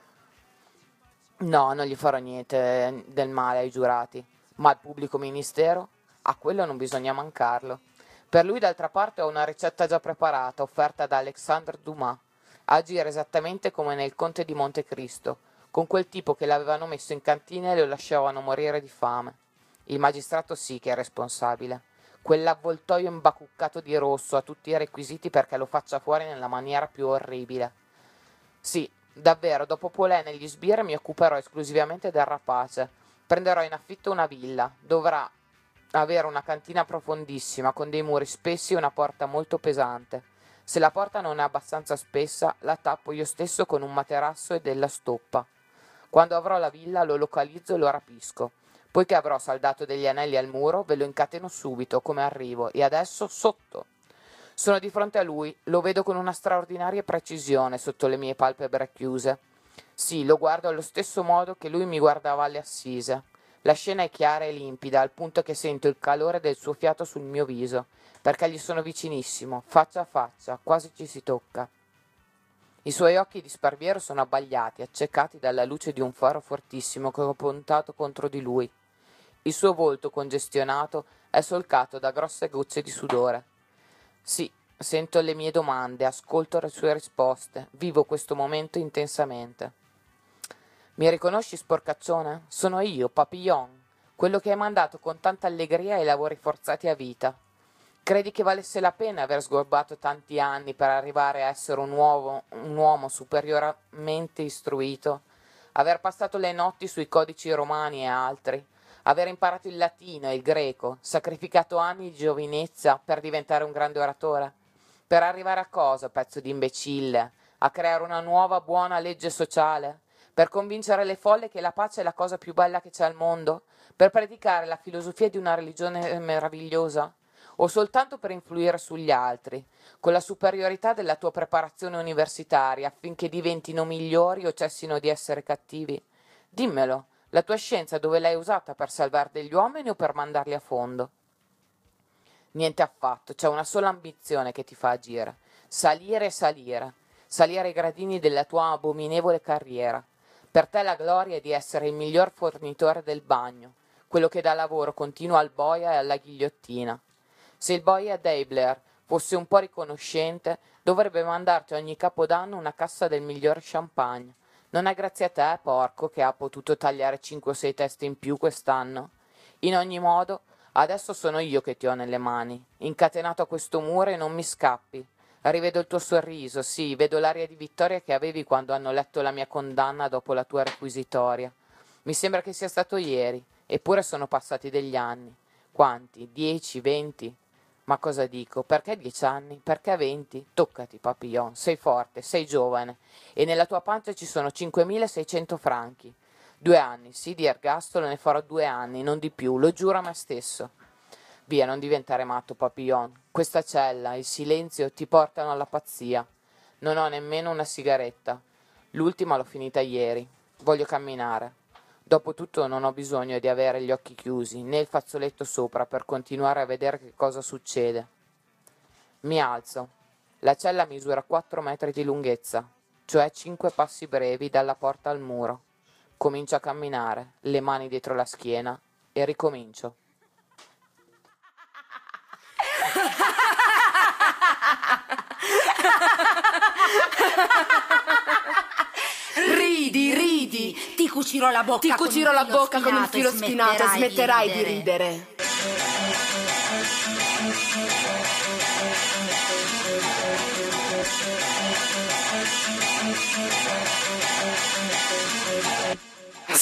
G: No, non gli farò niente del male ai giurati. Ma al pubblico ministero? A quello non bisogna mancarlo. Per lui, d'altra parte, ho una ricetta già preparata, offerta da Alexandre Dumas. Agire esattamente come nel Conte di Montecristo, con quel tipo che l'avevano messo in cantina e lo lasciavano morire di fame. Il magistrato sì che è responsabile. Quell'avvoltoio imbacuccato di rosso ha tutti i requisiti perché lo faccia fuori nella maniera più orribile. Sì, davvero, dopo Polè negli sbirri mi occuperò esclusivamente del rapace. Prenderò in affitto una villa, dovrà avere una cantina profondissima con dei muri spessi e una porta molto pesante. Se la porta non è abbastanza spessa, la tappo io stesso con un materasso e della stoppa. Quando avrò la villa lo localizzo e lo rapisco. Poiché avrò saldato degli anelli al muro, ve lo incateno subito come arrivo e adesso sotto. Sono di fronte a lui, lo vedo con una straordinaria precisione sotto le mie palpebre chiuse. Sì, lo guardo allo stesso modo che lui mi guardava alle assise. La scena è chiara e limpida, al punto che sento il calore del suo fiato sul mio viso, perché gli sono vicinissimo, faccia a faccia, quasi ci si tocca. I suoi occhi di sparviero sono abbagliati, accecati dalla luce di un faro fortissimo che ho puntato contro di lui. Il suo volto congestionato è solcato da grosse gocce di sudore. Sì, sento le mie domande, ascolto le sue risposte, vivo questo momento intensamente. Mi riconosci, sporcaccione? Sono io, Papillon, quello che hai mandato con tanta allegria ai lavori forzati a vita. Credi che valesse la pena aver sgorbato tanti anni per arrivare a essere un uomo superiormente istruito? Aver passato le notti sui codici romani e altri? Aver imparato il latino e il greco? Sacrificato anni di giovinezza per diventare un grande oratore? Per arrivare a cosa, pezzo di imbecille? A creare una nuova buona legge sociale? Per convincere le folle che la pace è la cosa più bella che c'è al mondo? Per predicare la filosofia di una religione meravigliosa? O soltanto per influire sugli altri, con la superiorità della tua preparazione universitaria, affinché diventino migliori o cessino di essere cattivi? Dimmelo, la tua scienza dove l'hai usata, per salvare degli uomini o per mandarli a fondo? Niente affatto, c'è una sola ambizione che ti fa agire: salire e salire, salire i gradini della tua abominevole carriera. Per te la gloria è di essere il miglior fornitore del bagno, quello che dà lavoro continuo al boia e alla ghigliottina. Se il boia Deibler fosse un po' riconoscente, dovrebbe mandarti ogni capodanno una cassa del miglior champagne. Non è grazie a te, porco, che ha potuto tagliare 5 o 6 teste in più quest'anno? In ogni modo, adesso sono io che ti ho nelle mani, incatenato a questo muro, e non mi scappi. Rivedo il tuo sorriso, sì, vedo l'aria di vittoria che avevi quando hanno letto la mia condanna dopo la tua requisitoria. Mi sembra che sia stato ieri, eppure sono passati degli anni. Quanti? 10, 20? Ma cosa dico? Perché 10 anni? Perché 20? Toccati, Papillon, sei forte, sei giovane, e nella tua pancia ci sono 5.600 franchi. 2 anni, sì, di ergastolo ne farò 2 anni, non di più, lo giuro a me stesso. Via, non diventare matto, Papillon. Questa cella, il silenzio ti portano alla pazzia. Non ho nemmeno una sigaretta. L'ultima l'ho finita ieri. Voglio camminare. Dopotutto non ho bisogno di avere gli occhi chiusi, né il fazzoletto sopra, per continuare a vedere che cosa succede. Mi alzo. La cella misura 4 metri di lunghezza, cioè 5 passi brevi dalla porta al muro. Comincio a camminare, le mani dietro la schiena, e ricomincio.
H: Ridi, ti cucirò la bocca con un filo spinato e smetterai di ridere.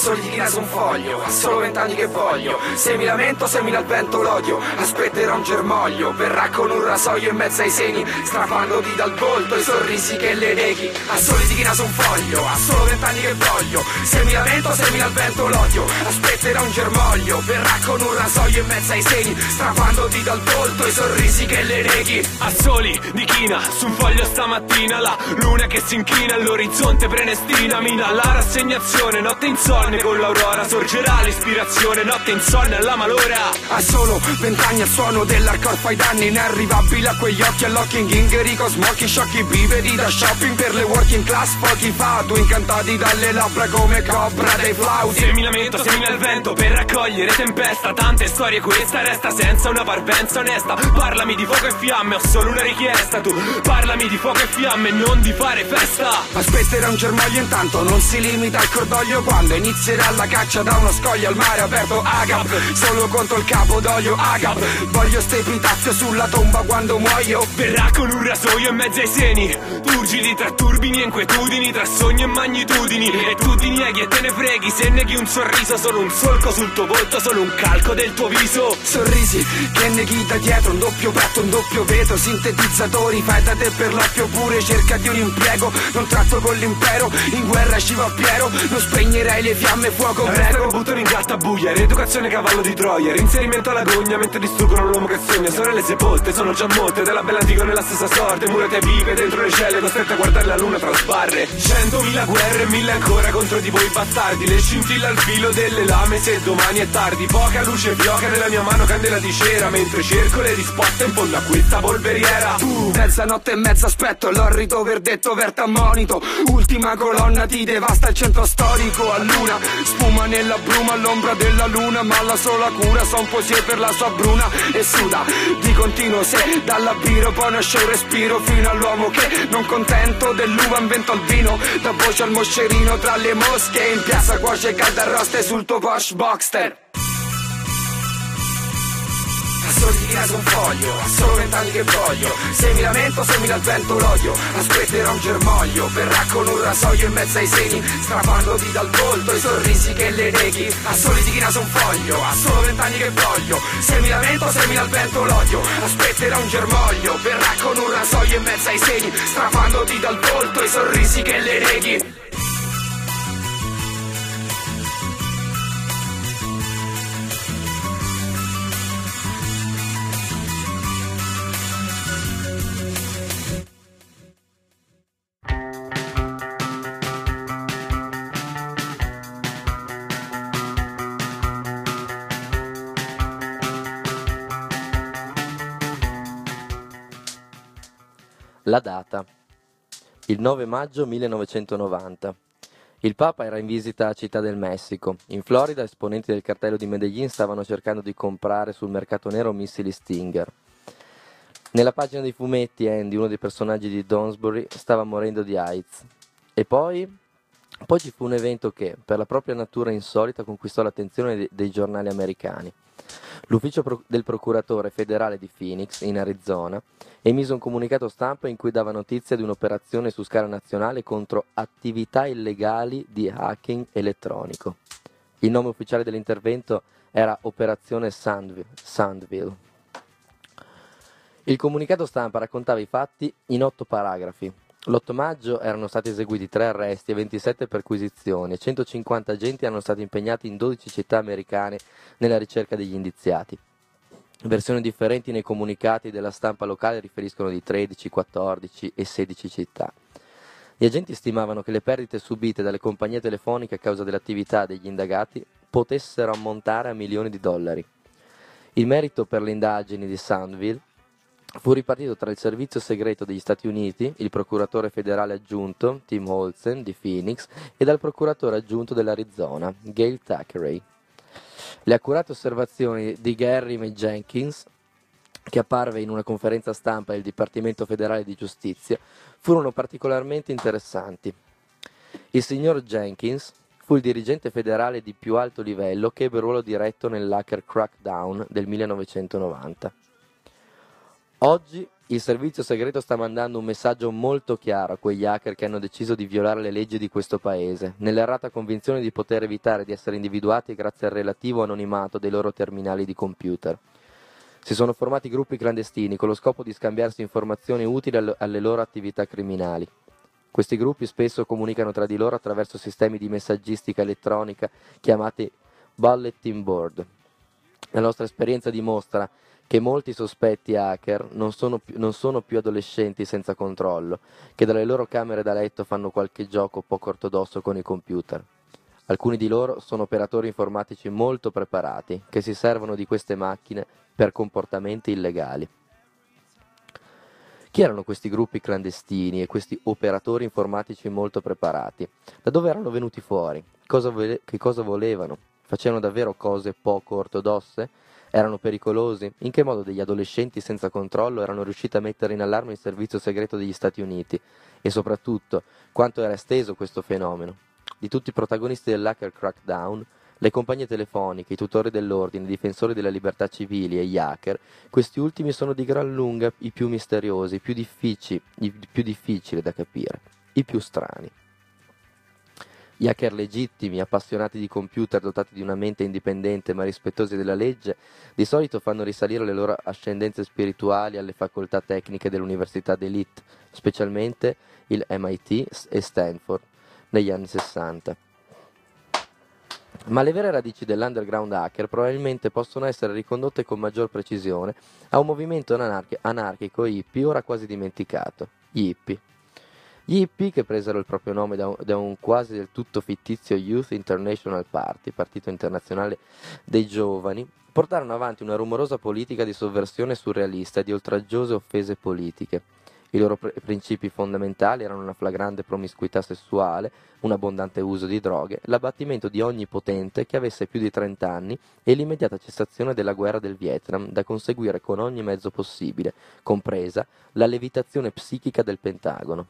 I: soli di china su un foglio, a solo 20 anni che voglio. Se mi lamento, se mi dà il vento l'odio, aspetterò un germoglio, verrà con un rasoio in mezzo ai seni, strafandoti dal volto i sorrisi che le neghi. A soli di china su un foglio, a solo 20 anni che voglio. Se mi lamento, se mi dà il vento l'odio, aspetterò un germoglio, verrà con un rasoio in mezzo ai seni, strafandoti dal volto i sorrisi che le neghi.
D: A soli di china su un foglio stamattina, la luna che si inchina all'orizzonte prenestina, mina la rassegnazione, notte insonne con l'aurora, sorgerà l'ispirazione, notte insonne alla malora.
I: A solo 20 anni al suono dell'hardcore fai danni inarrivabili a quegli occhi all'occhio Ghingerico, smocchi, sciocchi, biveri da shopping per le working class, pochi fatu incantati dalle labbra come cobra dei flauti.
D: Se mi lamento, se mi dà il vento per raccogliere tempesta, tante storie questa resta senza una parvenza onesta. Parlami di fuoco e fiamme, ho solo una richiesta, tu parlami di fuoco e fiamme, non di fare festa.
I: Aspetterà un germoglio intanto, non si limita al cordoglio, quando inizierà la caccia da uno scoglio al mare aperto Agap, solo contro il capo d'olio Agap. Voglio ste epitaffio sulla tomba quando muoio,
D: verrà con un rasoio in mezzo ai seni, turgidi tra turbini e inquietudini, tra sogni e magnitudini, e tu ti neghi e te ne freghi se neghi un sorriso, solo un solco sul tuo volto, solo un calco del tuo viso.
I: Sorrisi che neghi da dietro, un doppio petto, un doppio vetro, sintetizzatori fai da te per l'oppio pure, cercati un impiego, non tratto con l'impero, in guerra ci va Piero, non spegnerei le fiamme, fuoco prego.
D: Buttano in gatta buia, rieducazione cavallo di Troia, reinserimento alla gogna mentre distruggono l'uomo che sogna, sorelle sepolte sono già molte, della bella antica nella stessa sorte, murate vive dentro le celle, costrette a guardare la luna trasparre. 100.000 guerre e 1000 ancora contro di voi bastardi, le scintille al filo delle lame se domani è tardi, poca luce fioca nella mia mano candela di cera, mentre cerco le risposte in fondo a questa polveriera.
I: Mezzanotte e mezza aspetto l'orrito verdetto verte a monito, ultima colonna ti devasta il centro storico a luna, spuma nella bruma all'ombra della luna, ma la sola cura son poesie per la sua bruna e suda di continuo, se dalla biro poi nasce un respiro fino all'uomo che non contento dell'uva invento il vino, da voce al moscerino tra le mosche, in piazza cuoce calda arroste sul tuo Porsche Boxster. A soli di china su un foglio, a solo 20 anni che voglio. Se mi lamento, se mi dà il vento l'odio, aspetterò un germoglio, verrà con un rasoio in mezzo ai seni, strafandoti dal volto i sorrisi che le neghi. A soli di china su un foglio, a solo 20 anni che voglio. Se mi lamento, se mi dà il vento l'odio, aspetterò un germoglio, verrà con un rasoio in mezzo ai seni, strafandoti dal volto i sorrisi che le neghi.
J: La data. Il 9 maggio 1990. Il Papa era in visita a Città del Messico. In Florida, esponenti del cartello di Medellin stavano cercando di comprare sul mercato nero missili Stinger. Nella pagina dei fumetti, Andy, uno dei personaggi di Donsbury, stava morendo di AIDS. E poi ci fu un evento che, per la propria natura insolita, conquistò l'attenzione dei giornali americani. L'ufficio del procuratore federale di Phoenix, in Arizona, emise un comunicato stampa in cui dava notizia di un'operazione su scala nazionale contro attività illegali di hacking elettronico. Il nome ufficiale dell'intervento era Operazione Sandville. Il comunicato stampa raccontava i fatti in 8 paragrafi. L'8 maggio erano stati eseguiti 3 arresti e 27 perquisizioni e 150 agenti erano stati impegnati in 12 città americane nella ricerca degli indiziati. Versioni differenti nei comunicati della stampa locale riferiscono di 13, 14 e 16 città. Gli agenti stimavano che le perdite subite dalle compagnie telefoniche a causa dell'attività degli indagati potessero ammontare a milioni di dollari. Il merito per le indagini di Sandville fu ripartito tra il servizio segreto degli Stati Uniti, il procuratore federale aggiunto, Tim Olsen, di Phoenix, e dal procuratore aggiunto dell'Arizona, Gail Thackeray. Le accurate osservazioni di Gary May Jenkins, che apparve in una conferenza stampa del Dipartimento federale di giustizia, furono particolarmente interessanti. Il signor Jenkins fu il dirigente federale di più alto livello che ebbe ruolo diretto nell'hacker crackdown del 1990. Oggi il servizio segreto sta mandando un messaggio molto chiaro a quegli hacker che hanno deciso di violare le leggi di questo paese, nell'errata convinzione di poter evitare di essere individuati grazie al relativo anonimato dei loro terminali di computer. Si sono formati gruppi clandestini con lo scopo di scambiarsi informazioni utili alle loro attività criminali. Questi gruppi spesso comunicano tra di loro attraverso sistemi di messaggistica elettronica chiamati bulletin board. La nostra esperienza dimostra che molti sospetti hacker non sono più adolescenti senza controllo, che dalle loro camere da letto fanno qualche gioco poco ortodosso con i computer. Alcuni di loro sono operatori informatici molto preparati, che si servono di queste macchine per comportamenti illegali. Chi erano questi gruppi clandestini e questi operatori informatici molto preparati? Da dove erano venuti fuori? Che cosa volevano? Facevano davvero cose poco ortodosse? Erano pericolosi? In che modo degli adolescenti senza controllo erano riusciti a mettere in allarme il servizio segreto degli Stati Uniti? E soprattutto, quanto era esteso questo fenomeno? Di tutti i protagonisti dell'hacker crackdown, le compagnie telefoniche, i tutori dell'ordine, i difensori della libertà civili e gli hacker, questi ultimi sono di gran lunga i più misteriosi, i più difficili da capire, i più strani. Gli hacker legittimi, appassionati di computer, dotati di una mente indipendente ma rispettosi della legge, di solito fanno risalire le loro ascendenze spirituali alle facoltà tecniche dell'università d'élite, specialmente il MIT e Stanford, negli anni 60. Ma le vere radici dell'underground hacker probabilmente possono essere ricondotte con maggior precisione a un movimento anarchico hippie ora quasi dimenticato, gli hippie. Gli hippie, che presero il proprio nome da un quasi del tutto fittizio Youth International Party, partito internazionale dei giovani, portarono avanti una rumorosa politica di sovversione surrealista e di oltraggiose offese politiche. I loro principi fondamentali erano una flagrante promiscuità sessuale, un abbondante uso di droghe, l'abbattimento di ogni potente che avesse più di 30 anni e l'immediata cessazione della guerra del Vietnam, da conseguire con ogni mezzo possibile, compresa la levitazione psichica del Pentagono.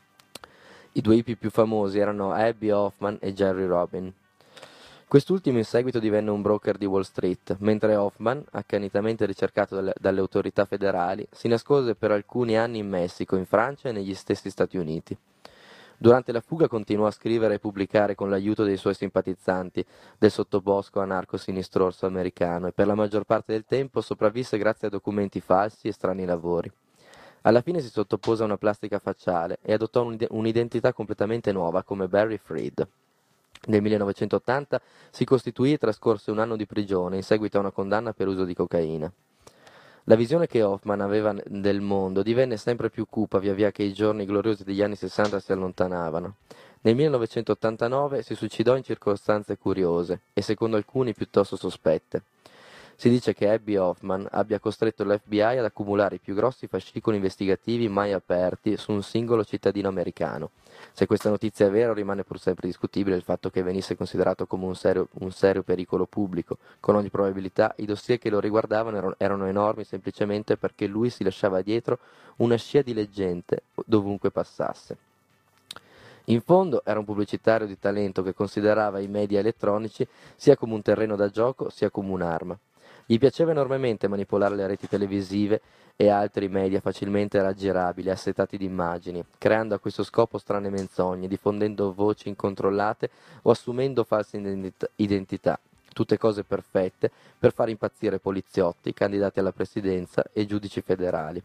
J: I due hippie più famosi erano Abbie Hoffman e Jerry Robin. Quest'ultimo in seguito divenne un broker di Wall Street, mentre Hoffman, accanitamente ricercato dalle autorità federali, si nascose per alcuni anni in Messico, in Francia e negli stessi Stati Uniti. Durante la fuga continuò a scrivere e pubblicare con l'aiuto dei suoi simpatizzanti del sottobosco anarco-sinistrorso americano e per la maggior parte del tempo sopravvisse grazie a documenti falsi e strani lavori. Alla fine si sottopose a una plastica facciale e adottò un'identità completamente nuova come Barry Freed. Nel 1980 si costituì e trascorse un anno di prigione in seguito a una condanna per uso di cocaina. La visione che Hoffman aveva del mondo divenne sempre più cupa via via che i giorni gloriosi degli anni 60 si allontanavano. Nel 1989 si suicidò in circostanze curiose e secondo alcuni piuttosto sospette. Si dice che Abbie Hoffman abbia costretto l'FBI ad accumulare i più grossi fascicoli investigativi mai aperti su un singolo cittadino americano. Se questa notizia è vera, rimane pur sempre discutibile il fatto che venisse considerato come un serio pericolo pubblico. Con ogni probabilità i dossier che lo riguardavano erano enormi semplicemente perché lui si lasciava dietro una scia di leggende dovunque passasse. In fondo era un pubblicitario di talento che considerava i media elettronici sia come un terreno da gioco sia come un'arma. Gli piaceva enormemente manipolare le reti televisive e altri media facilmente raggirabili, assetati di immagini, creando a questo scopo strane menzogne, diffondendo voci incontrollate o assumendo false identità, tutte cose perfette per far impazzire poliziotti, candidati alla presidenza e giudici federali.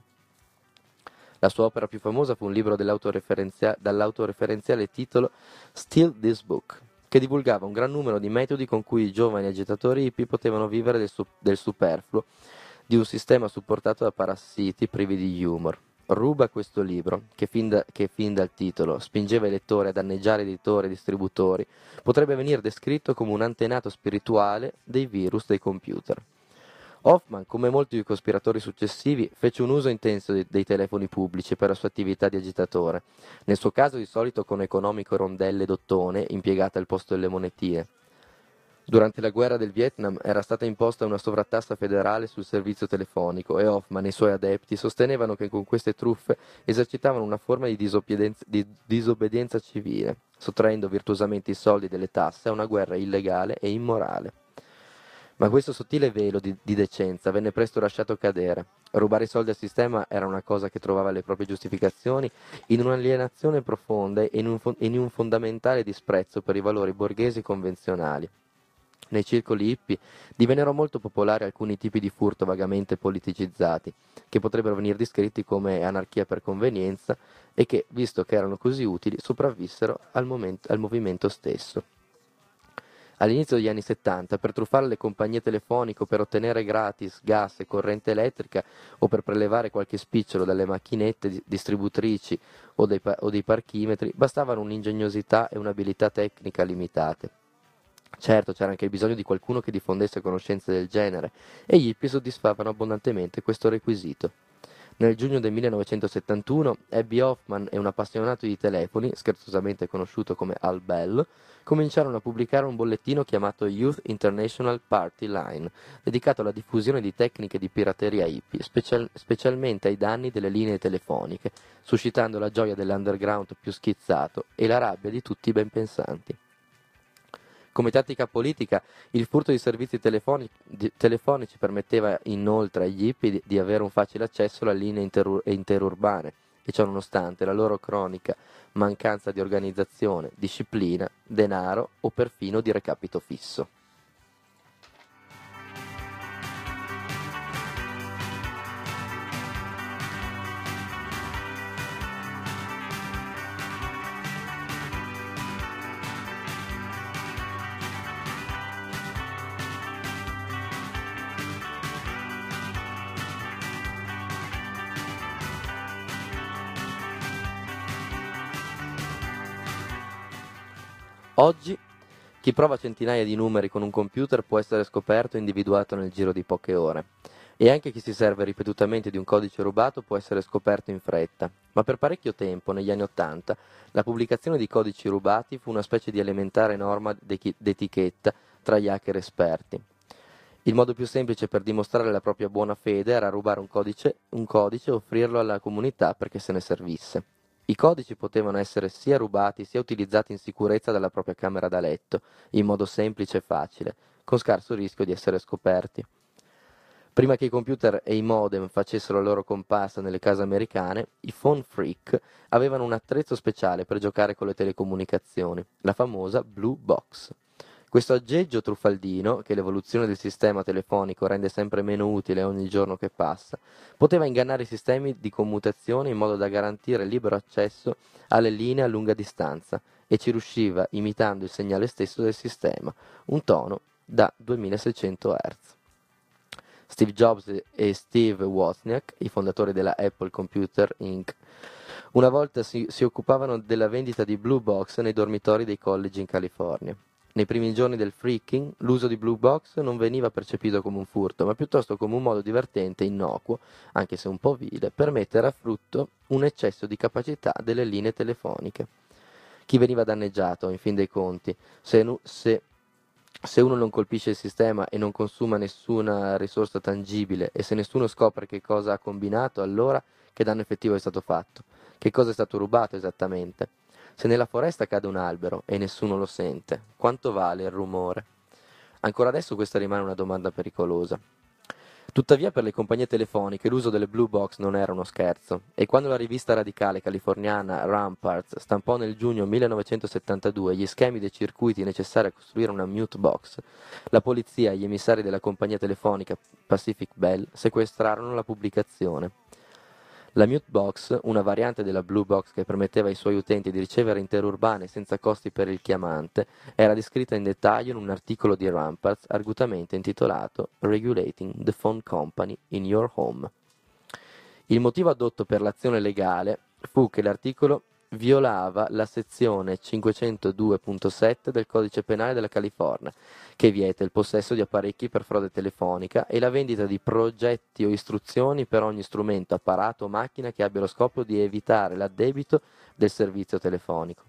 J: La sua opera più famosa fu un libro dall'autoreferenziale titolo Steal This Book, che divulgava un gran numero di metodi con cui i giovani agitatori hippie potevano vivere del superfluo di un sistema supportato da parassiti privi di humor. Ruba questo libro, che fin dal titolo spingeva i lettori a danneggiare editori e distributori, potrebbe venire descritto come un antenato spirituale dei virus dei computer. Hoffman, come molti cospiratori successivi, fece un uso intenso dei telefoni pubblici per la sua attività di agitatore, nel suo caso di solito con economiche rondelle d'ottone impiegate al posto delle monetine. Durante la guerra del Vietnam era stata imposta una sovrattassa federale sul servizio telefonico e Hoffman e i suoi adepti sostenevano che con queste truffe esercitavano una forma di disobbedienza civile, sottraendo virtuosamente i soldi delle tasse a una guerra illegale e immorale. Ma questo sottile velo di decenza venne presto lasciato cadere. Rubare i soldi al sistema era una cosa che trovava le proprie giustificazioni in un'alienazione profonda e in un fondamentale disprezzo per i valori borghesi convenzionali. Nei circoli hippie divennero molto popolari alcuni tipi di furto vagamente politicizzati, che potrebbero venire descritti come anarchia per convenienza e che, visto che erano così utili, sopravvissero al movimento stesso. All'inizio degli anni 70, per truffare le compagnie telefoniche o per ottenere gratis gas e corrente elettrica o per prelevare qualche spicciolo dalle macchinette distributrici o dei parchimetri, bastavano un'ingegnosità e un'abilità tecnica limitate. Certo, c'era anche il bisogno di qualcuno che diffondesse conoscenze del genere, e gli hippie soddisfavano abbondantemente questo requisito. Nel giugno del 1971, Abbie Hoffman e un appassionato di telefoni, scherzosamente conosciuto come Al Bell, cominciarono a pubblicare un bollettino chiamato Youth International Party Line, dedicato alla diffusione di tecniche di pirateria hippie, specialmente ai danni delle linee telefoniche, suscitando la gioia dell'underground più schizzato e la rabbia di tutti i ben pensanti. Come tattica politica, il furto di servizi telefonici permetteva inoltre agli hippie di avere un facile accesso alle linee interurbane, e ciò nonostante la loro cronica mancanza di organizzazione, disciplina, denaro o perfino di recapito fisso. Oggi, chi prova centinaia di numeri con un computer può essere scoperto e individuato nel giro di poche ore. E anche chi si serve ripetutamente di un codice rubato può essere scoperto in fretta. Ma per parecchio tempo, negli anni '80, la pubblicazione di codici rubati fu una specie di elementare norma d'etichetta tra gli hacker esperti. Il modo più semplice per dimostrare la propria buona fede era rubare un codice e offrirlo alla comunità perché se ne servisse. I codici potevano essere sia rubati sia utilizzati in sicurezza dalla propria camera da letto, in modo semplice e facile, con scarso rischio di essere scoperti. Prima che i computer e i modem facessero la loro comparsa nelle case americane, i phone freak avevano un attrezzo speciale per giocare con le telecomunicazioni, la famosa Blue Box. Questo aggeggio truffaldino, che l'evoluzione del sistema telefonico rende sempre meno utile ogni giorno che passa, poteva ingannare i sistemi di commutazione in modo da garantire il libero accesso alle linee a lunga distanza, e ci riusciva imitando il segnale stesso del sistema, un tono da 2600 Hz. Steve Jobs e Steve Wozniak, i fondatori della Apple Computer Inc., una volta si occupavano della vendita di Blue Box nei dormitori dei college in California. Nei primi giorni del freaking, l'uso di Blue Box non veniva percepito come un furto, ma piuttosto come un modo divertente e innocuo, anche se un po' vile, per mettere a frutto un eccesso di capacità delle linee telefoniche. Chi veniva danneggiato, in fin dei conti, se uno non colpisce il sistema e non consuma nessuna risorsa tangibile, e se nessuno scopre che cosa ha combinato, allora che danno effettivo è stato fatto? Che cosa è stato rubato esattamente? Se nella foresta cade un albero e nessuno lo sente, quanto vale il rumore? Ancora adesso questa rimane una domanda pericolosa. Tuttavia per le compagnie telefoniche l'uso delle Blue Box non era uno scherzo, e quando la rivista radicale californiana Ramparts stampò nel giugno 1972 gli schemi dei circuiti necessari a costruire una mute box, la polizia e gli emissari della compagnia telefonica Pacific Bell sequestrarono la pubblicazione. La Mute Box, una variante della Blue Box che permetteva ai suoi utenti di ricevere interurbane senza costi per il chiamante, era descritta in dettaglio in un articolo di Ramparts argutamente intitolato Regulating the Phone Company in Your Home. Il motivo addotto per l'azione legale fu che l'articolo violava la sezione 502.7 del Codice Penale della California, che vieta il possesso di apparecchi per frode telefonica e la vendita di progetti o istruzioni per ogni strumento, apparato o macchina che abbia lo scopo di evitare l'addebito del servizio telefonico.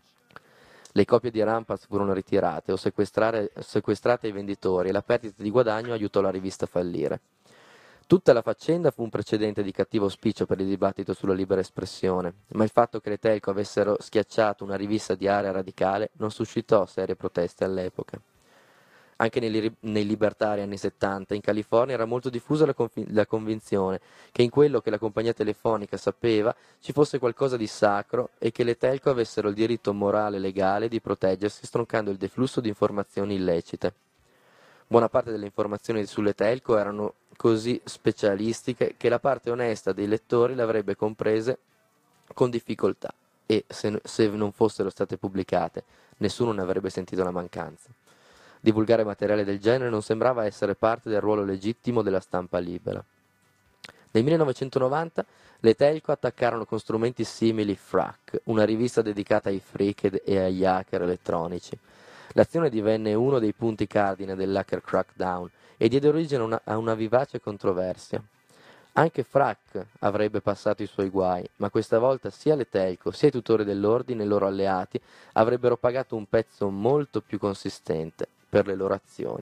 J: Le copie di Ramparts furono ritirate o sequestrate ai venditori, e la perdita di guadagno aiutò la rivista a fallire. Tutta la faccenda fu un precedente di cattivo auspicio per il dibattito sulla libera espressione, ma il fatto che le telco avessero schiacciato una rivista di area radicale non suscitò serie proteste all'epoca. Anche nei libertari anni 70 in California era molto diffusa la convinzione che in quello che la compagnia telefonica sapeva ci fosse qualcosa di sacro e che le telco avessero il diritto morale e legale di proteggersi stroncando il deflusso di informazioni illecite. Buona parte delle informazioni sulle telco erano così specialistiche che la parte onesta dei lettori le avrebbe comprese con difficoltà e, se non fossero state pubblicate, nessuno ne avrebbe sentito la mancanza. Divulgare materiale del genere non sembrava essere parte del ruolo legittimo della stampa libera. Nel 1990 le telco attaccarono con strumenti simili FRAC, una rivista dedicata ai freak e agli hacker elettronici. L'azione divenne uno dei punti cardine dell'hacker crackdown e diede origine a una vivace controversia. Anche FRAC avrebbe passato i suoi guai, ma questa volta sia le telco sia i tutori dell'ordine e i loro alleati avrebbero pagato un prezzo molto più consistente per le loro azioni.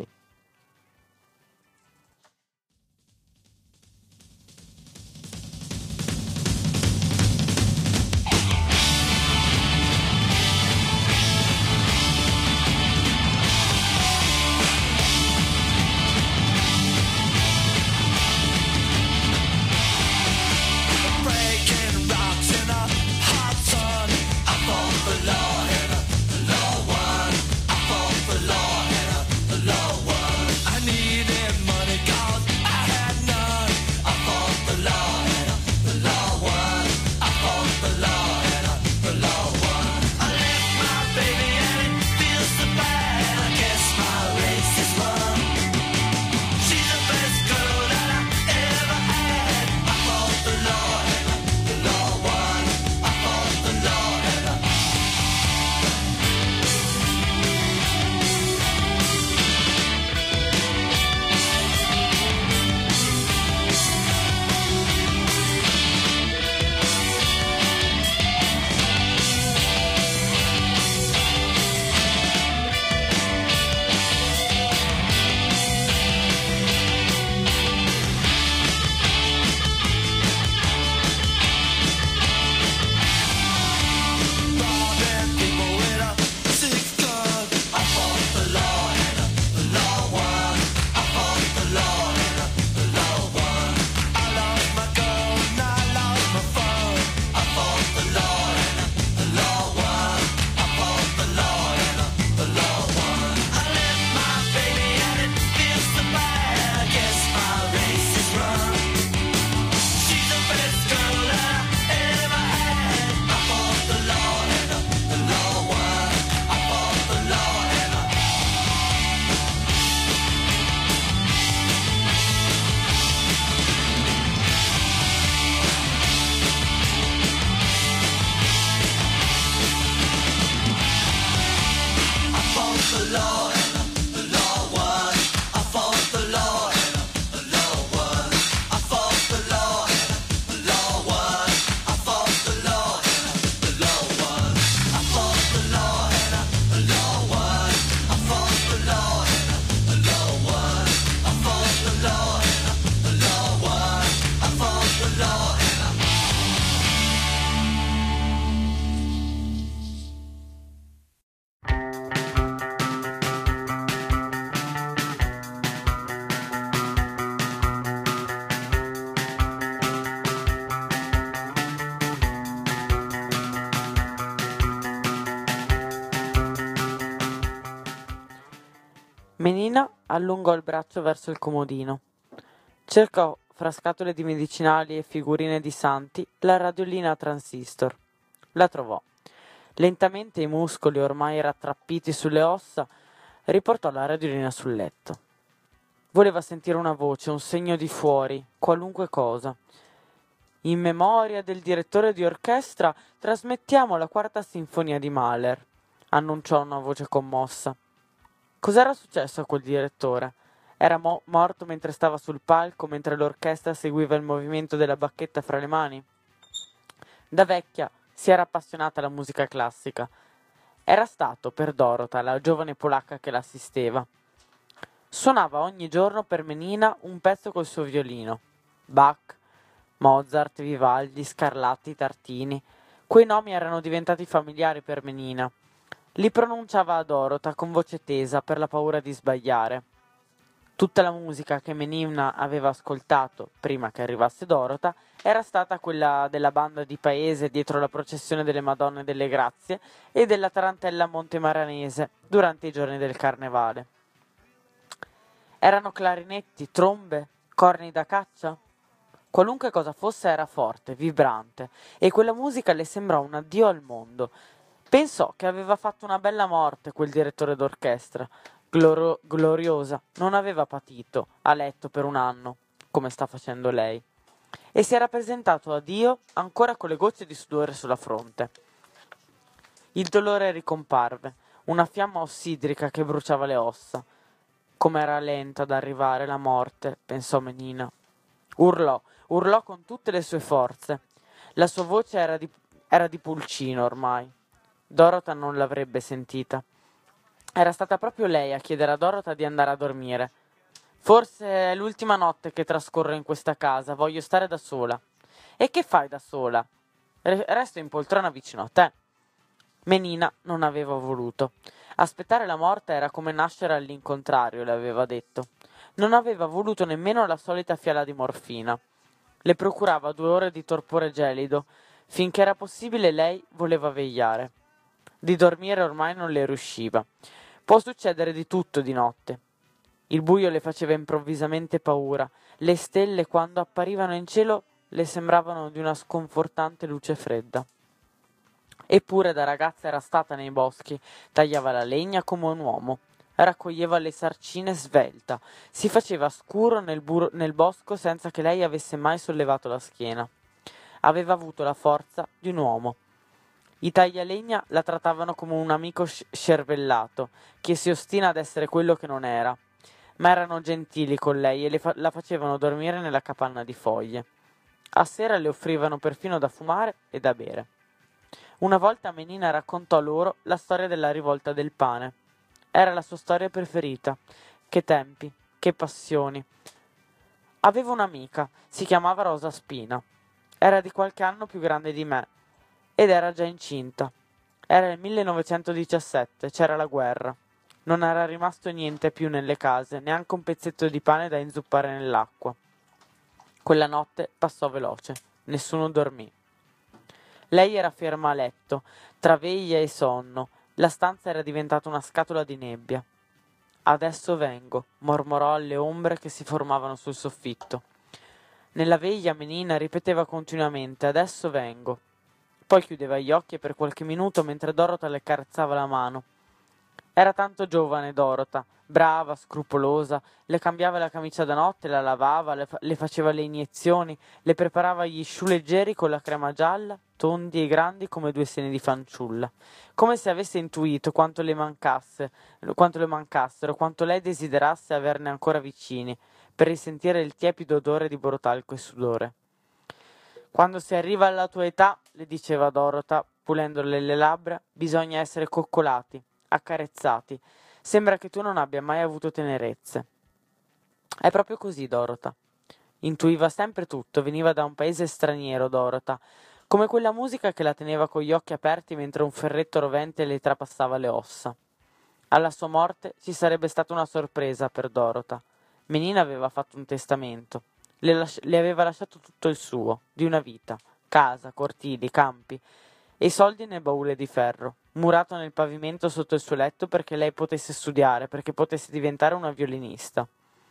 B: Menina allungò il braccio verso il comodino. Cercò, fra scatole di medicinali e figurine di santi, la radiolina a transistor. La trovò. Lentamente i muscoli, ormai rattrappiti sulle ossa, riportò la radiolina sul letto. Voleva sentire una voce, un segno di fuori, qualunque cosa. In memoria del direttore di orchestra trasmettiamo la quarta sinfonia di Mahler, annunciò una voce commossa. Cos'era successo a quel direttore? Era morto mentre stava sul palco, mentre l'orchestra seguiva il movimento della bacchetta fra le mani? Da vecchia si era appassionata alla musica classica. Era stato per Dorota, la giovane polacca che l'assisteva. Suonava ogni giorno per Menina un pezzo col suo violino. Bach, Mozart, Vivaldi, Scarlatti, Tartini. Quei nomi erano diventati familiari per Menina. Li pronunciava a Dorota con voce tesa per la paura di sbagliare. Tutta la musica che Menina aveva ascoltato prima che arrivasse Dorota era stata quella della banda di paese dietro la processione delle Madonne delle Grazie e della tarantella montemaranese durante i giorni del carnevale. Erano clarinetti, trombe, corni da caccia? Qualunque cosa fosse era forte, vibrante, e quella musica le sembrò un addio al mondo. Pensò che aveva fatto una bella morte quel direttore d'orchestra, gloriosa, non aveva patito a letto per un anno, come sta facendo lei, e si era presentato a Dio ancora con le gocce di sudore sulla fronte. Il dolore ricomparve, una fiamma ossidrica che bruciava le ossa. Com'era lenta ad arrivare la morte, pensò Menina. Urlò con tutte le sue forze. La sua voce era di pulcino ormai. Dorota non l'avrebbe sentita. Era stata proprio lei a chiedere a Dorota di andare a dormire. Forse è l'ultima notte che trascorro in questa casa, voglio stare da sola. E che fai da sola? Resto in poltrona vicino a te. Menina non aveva voluto. Aspettare la morte era come nascere all'incontrario, le aveva detto. Non aveva voluto nemmeno la solita fiala di morfina. Le procurava 2 ore di torpore gelido. Finché era possibile lei voleva vegliare. Di dormire ormai non le riusciva. Può succedere di tutto di notte. Il buio le faceva improvvisamente paura. Le stelle, quando apparivano in cielo, le sembravano di una sconfortante luce fredda. Eppure da ragazza era stata nei boschi, tagliava la legna come un uomo, raccoglieva le sarcine svelta, si faceva scuro nel bosco senza che lei avesse mai sollevato la schiena. Aveva avuto la forza di un uomo. I taglialegna la trattavano come un amico scervellato, che si ostina ad essere quello che non era, ma erano gentili con lei e la facevano dormire nella capanna di foglie. A sera le offrivano perfino da fumare e da bere. Una volta Menina raccontò loro la storia della rivolta del pane. Era la sua storia preferita. Che tempi, che passioni. Avevo un'amica, si chiamava Rosa Spina. Era di qualche anno più grande di me ed era già incinta. Era il 1917, c'era la guerra. Non era rimasto niente più nelle case, neanche un pezzetto di pane da inzuppare nell'acqua. Quella notte passò veloce, nessuno dormì. Lei era ferma a letto, tra veglia e sonno. La stanza era diventata una scatola di nebbia. Adesso vengo, mormorò alle ombre che si formavano sul soffitto. Nella veglia Menina ripeteva continuamente: adesso vengo. Poi chiudeva gli occhi e per qualche minuto, mentre Dorota le carezzava la mano. Era tanto giovane Dorota, brava, scrupolosa, le cambiava la camicia da notte, la lavava, le faceva le iniezioni, le preparava gli sciù leggeri con la crema gialla, tondi e grandi come 2 seni di fanciulla, come se avesse intuito quanto le mancassero, quanto lei desiderasse averne ancora vicini, per risentire il tiepido odore di borotalco e sudore. Quando si arriva alla tua età, le diceva Dorota, pulendole le labbra, bisogna essere coccolati, accarezzati. Sembra che tu non abbia mai avuto tenerezze. È proprio così, Dorota. Intuiva sempre tutto, veniva da un paese straniero, Dorota, come quella musica che la teneva con gli occhi aperti mentre un ferretto rovente le trapassava le ossa. Alla sua morte ci sarebbe stata una sorpresa per Dorota. Menina aveva fatto un testamento. Le aveva lasciato tutto il suo, di una vita, casa, cortili, campi, e i soldi nel baule di ferro, murato nel pavimento sotto il suo letto perché lei potesse studiare, perché potesse diventare una violinista.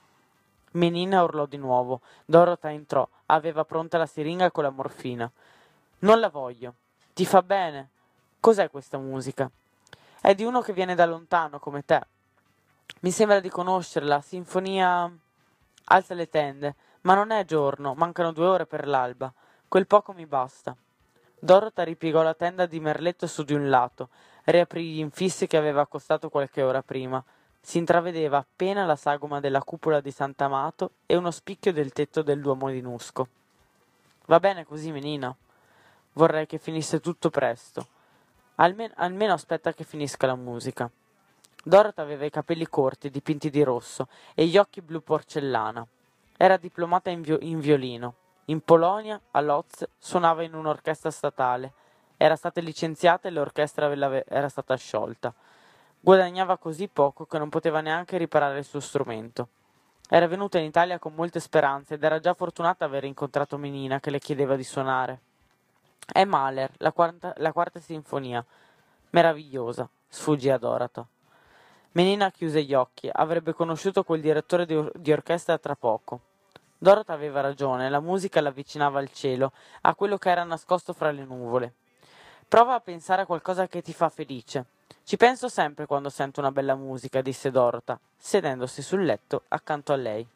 B: Menina urlò di nuovo. Dorota entrò, aveva pronta la siringa con la morfina. Non la voglio. Ti fa bene? Cos'è questa musica? È di uno che viene da lontano, come te. Mi sembra di conoscerla, sinfonia... Alza le tende. Ma non è giorno, mancano 2 ore per l'alba. Quel poco mi basta. Dorota ripiegò la tenda di merletto su di un lato, riaprì gli infissi che aveva accostato qualche ora prima. Si intravedeva appena la sagoma della cupola di Sant'Amato e uno spicchio del tetto del Duomo di Nusco. Va bene così, Menina? Vorrei che finisse tutto presto. Almeno aspetta che finisca la musica. Dorota aveva i capelli corti, dipinti di rosso, e gli occhi blu porcellana. Era diplomata in violino. In Polonia, a Lodz, suonava in un'orchestra statale. Era stata licenziata e l'orchestra era stata sciolta. Guadagnava così poco che non poteva neanche riparare il suo strumento. Era venuta in Italia con molte speranze ed era già fortunata aver incontrato Menina che le chiedeva di suonare. È Mahler, la quarta sinfonia. Meravigliosa, sfuggì a Dorota. Menina chiuse gli occhi, avrebbe conosciuto quel direttore di orchestra tra poco. Dorota aveva ragione, la musica l'avvicinava al cielo, a quello che era nascosto fra le nuvole. Prova a pensare a qualcosa che ti fa felice. Ci penso sempre quando sento una bella musica, disse Dorota, sedendosi sul letto accanto a lei.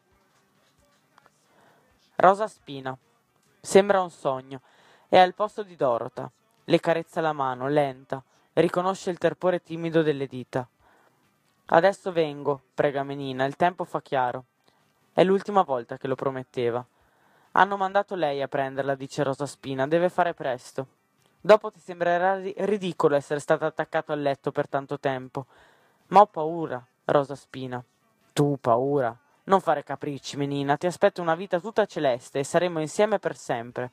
B: Rosa Spina. Sembra un sogno. È al posto di Dorota. Le carezza la mano, lenta. Riconosce il terpore timido delle dita. Adesso vengo, prega Menina, il tempo fa chiaro. È l'ultima volta che lo prometteva. Hanno mandato lei a prenderla, dice Rosa Spina, deve fare presto. Dopo ti sembrerà ridicolo essere stato attaccato al letto per tanto tempo. Ma ho paura, Rosa Spina. Tu, paura? Non fare capricci, Menina, ti aspetto una vita tutta celeste e saremo insieme per sempre.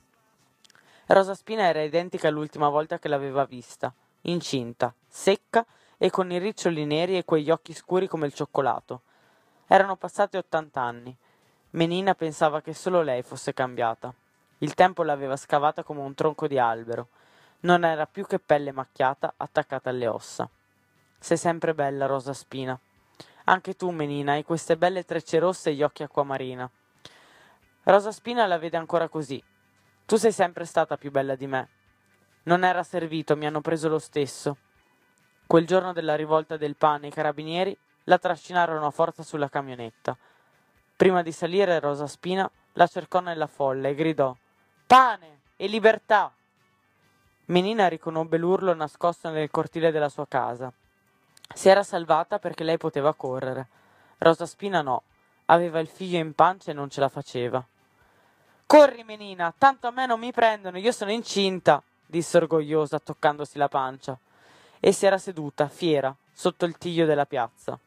B: Rosa Spina era identica all'ultima volta che l'aveva vista, incinta, secca e con i riccioli neri e quegli occhi scuri come il cioccolato. Erano passati 80 anni. Menina pensava che solo lei fosse cambiata. Il tempo l'aveva scavata come un tronco di albero. Non era più che pelle macchiata attaccata alle ossa. Sei sempre bella, Rosa Spina. Anche tu, Menina, hai queste belle trecce rosse e gli occhi acquamarina. Rosa Spina la vede ancora così. Tu sei sempre stata più bella di me. Non era servito, mi hanno preso lo stesso. Quel giorno della rivolta del pane i carabinieri la trascinarono a forza sulla camionetta. Prima di salire Rosa Spina la cercò nella folla e gridò «Pane e libertà!». Menina riconobbe l'urlo nascosto nel cortile della sua casa. Si era salvata perché lei poteva correre. Rosa Spina no, aveva il figlio in pancia e non ce la faceva. «Corri, Menina, tanto a me non mi prendono, io sono incinta!», disse orgogliosa toccandosi la pancia. E si era seduta, fiera, sotto il tiglio della piazza.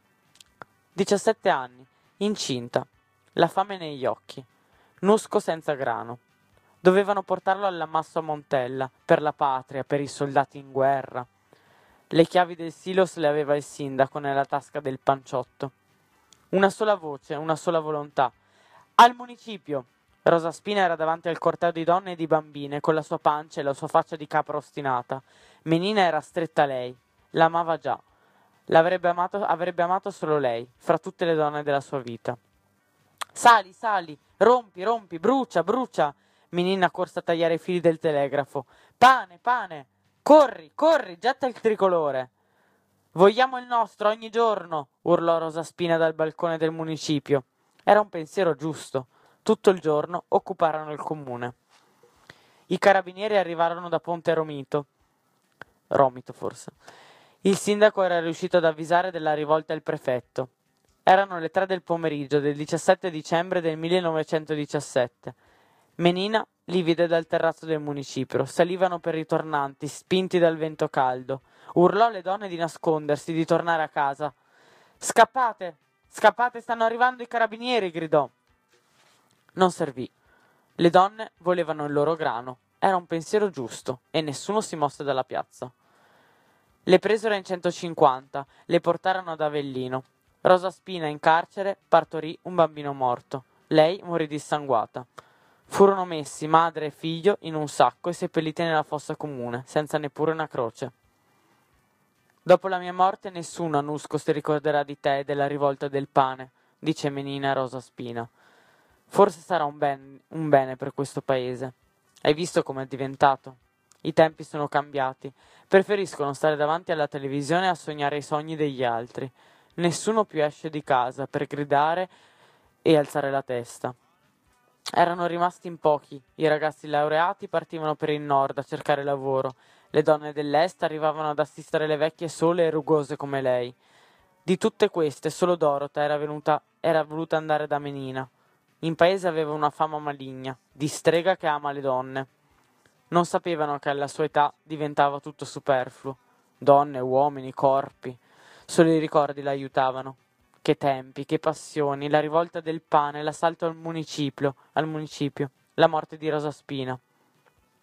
B: 17 anni, incinta, la fame negli occhi, nusco senza grano. Dovevano portarlo all'ammasso a Montella, per la patria, per i soldati in guerra. Le chiavi del silos le aveva il sindaco nella tasca del panciotto. Una sola voce, una sola volontà. Al municipio! Rosa Spina era davanti al corteo di donne e di bambine, con la sua pancia e la sua faccia di capra ostinata. Menina era stretta a lei. L'amava già. Avrebbe amato solo lei, fra tutte le donne della sua vita. Sali, sali, rompi, brucia, brucia. Menina corse a tagliare i fili del telegrafo. Pane, pane, corri, getta il tricolore. Vogliamo il nostro ogni giorno, urlò Rosa Spina dal balcone del municipio. Era un pensiero giusto. Tutto il giorno occuparono il comune. I carabinieri arrivarono da Ponte Romito, forse. Il sindaco era riuscito ad avvisare della rivolta il prefetto. Erano le 3 del pomeriggio del 17 dicembre del 1917. Menina li vide dal terrazzo del municipio. Salivano per ritornanti, spinti dal vento caldo. Urlò alle donne di nascondersi, di tornare a casa. Scappate! Scappate, stanno arrivando i carabinieri! Gridò. Non servì. Le donne volevano il loro grano. Era un pensiero giusto e nessuno si mosse dalla piazza. Le presero in 150, le portarono ad Avellino. Rosa Spina in carcere partorì un bambino morto. Lei morì dissanguata. Furono messi madre e figlio in un sacco e seppelliti nella fossa comune, senza neppure una croce. Dopo la mia morte nessuno a Nusco si ricorderà di te e della rivolta del pane, dice Menina a Rosa Spina. Forse sarà un bene per questo paese. Hai visto com'è diventato? I tempi sono cambiati. Preferiscono stare davanti alla televisione a sognare i sogni degli altri. Nessuno più esce di casa per gridare e alzare la testa. Erano rimasti in pochi. I ragazzi laureati partivano per il nord a cercare lavoro. Le donne dell'est arrivavano ad assistere le vecchie sole e rugose come lei. Di tutte queste, solo Dorota era voluta andare da Menina. In paese aveva una fama maligna, di strega che ama le donne. Non sapevano che alla sua età diventava tutto superfluo. Donne, uomini, corpi. Solo i ricordi l'aiutavano. Che tempi, che passioni, la rivolta del pane, l'assalto al municipio, la morte di Rosa Spina.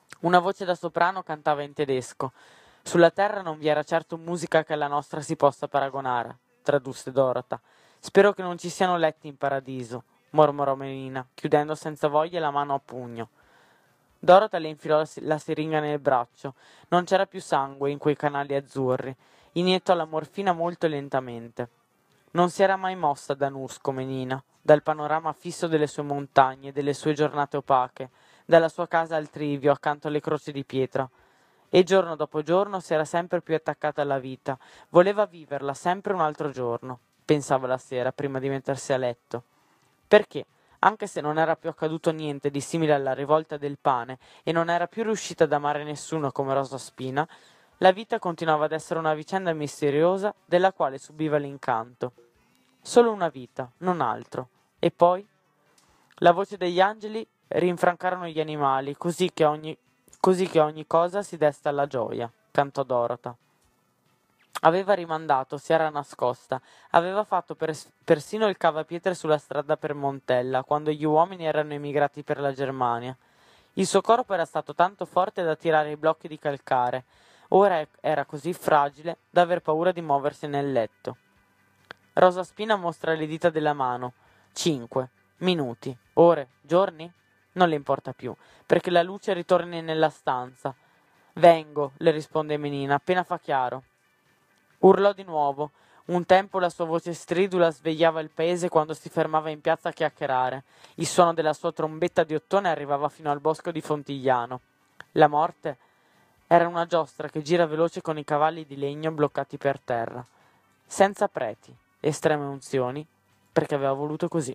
B: Una voce da soprano cantava in tedesco. Sulla terra non vi era certo musica che alla nostra si possa paragonare, tradusse Dorota. Spero che non ci siano letti in paradiso, mormorò Melina, chiudendo senza voglia la mano a pugno. Dorota le infilò la siringa nel braccio. Non c'era più sangue in quei canali azzurri. Iniettò la morfina molto lentamente. Non si era mai mossa da Nusco, Melina, dal panorama fisso delle sue montagne, delle sue giornate opache, dalla sua casa al Trivio, accanto alle croci di pietra. E giorno dopo giorno si era sempre più attaccata alla vita. Voleva viverla sempre un altro giorno, pensava la sera, prima di mettersi a letto. Perché, anche se non era più accaduto niente di simile alla rivolta del pane e non era più riuscita ad amare nessuno come Rosa Spina, la vita continuava ad essere una vicenda misteriosa della quale subiva l'incanto. Solo una vita, non altro. E poi? La voce degli angeli rinfrancarono gli animali, così che ogni cosa si desta alla gioia, cantò Dorota. Aveva rimandato, si era nascosta, aveva fatto persino il cavapietre sulla strada per Montella, quando gli uomini erano emigrati per la Germania. Il suo corpo era stato tanto forte da tirare i blocchi di calcare, ora era così fragile da aver paura di muoversi nel letto. Rosa Spina mostra le dita della mano. 5 minuti, ore, giorni? Non le importa più, perché la luce ritorni nella stanza. Vengo, le risponde Melina, appena fa chiaro. Urlò di nuovo. Un tempo la sua voce stridula svegliava il paese quando si fermava in piazza a chiacchierare. Il suono della sua trombetta di ottone arrivava fino al bosco di Fontigliano. La morte era una giostra che gira veloce con i cavalli di legno bloccati per terra. Senza preti, estreme unzioni, perché aveva voluto così.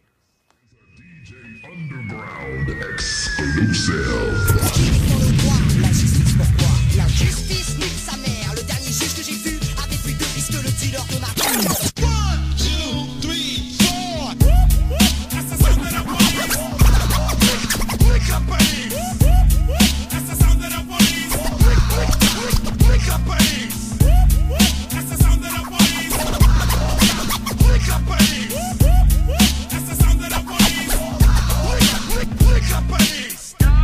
K: Underground exclusive.
L: La justice nique sa mère. Le dernier juge que j'ai vu avait plus de vis que le dealer de ma police. 1, 2, 3, 4. Assassin de la police. Wake up police. Assassin de la police. Wake up police. Assassin de la police. Wake up police. Assassin de la police. Wake up police.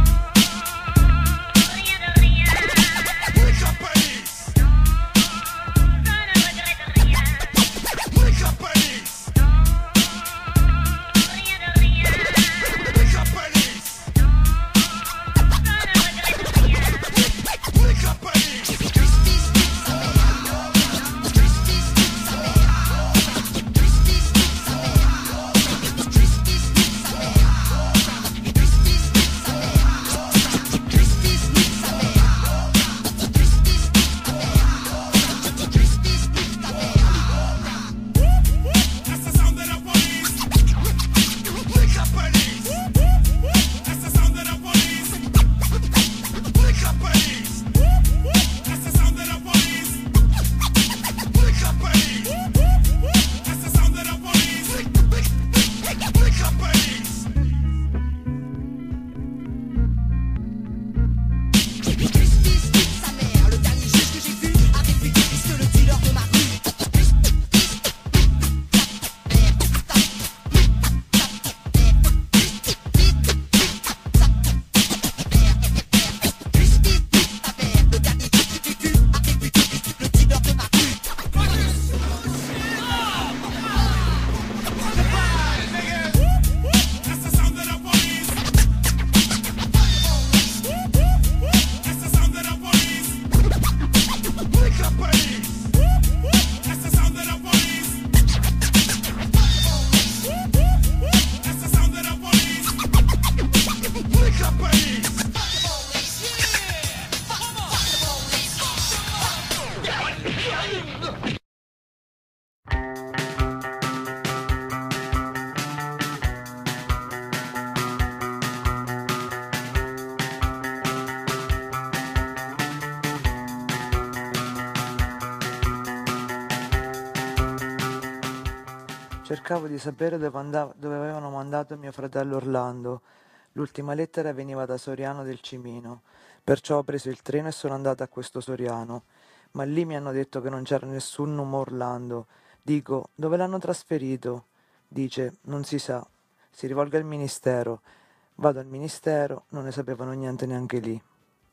M: Cercavo di sapere dove avevano mandato mio fratello Orlando. L'ultima lettera veniva da Soriano del Cimino, perciò ho preso il treno e sono andato a questo Soriano. Ma lì mi hanno detto che non c'era nessun nome Orlando. Dico, dove l'hanno trasferito? Dice, non si sa. Si rivolga al ministero. Vado al ministero, non ne sapevano niente neanche lì.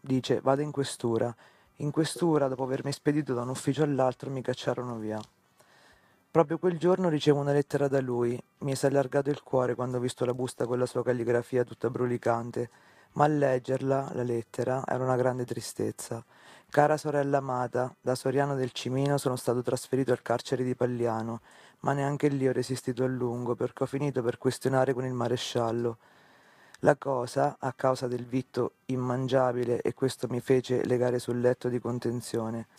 M: Dice, vado in questura. In questura, dopo avermi spedito da un ufficio all'altro, mi cacciarono via. Proprio quel giorno ricevo una lettera da lui. Mi si è allargato il cuore quando ho visto la busta con la sua calligrafia tutta brulicante, ma a leggerla, la lettera, era una grande tristezza. Cara sorella amata, da Soriano del Cimino sono stato trasferito al carcere di Pagliano, ma neanche lì ho resistito a lungo perché ho finito per questionare con il maresciallo. La cosa, a causa del vitto immangiabile, e questo mi fece legare sul letto di contenzione.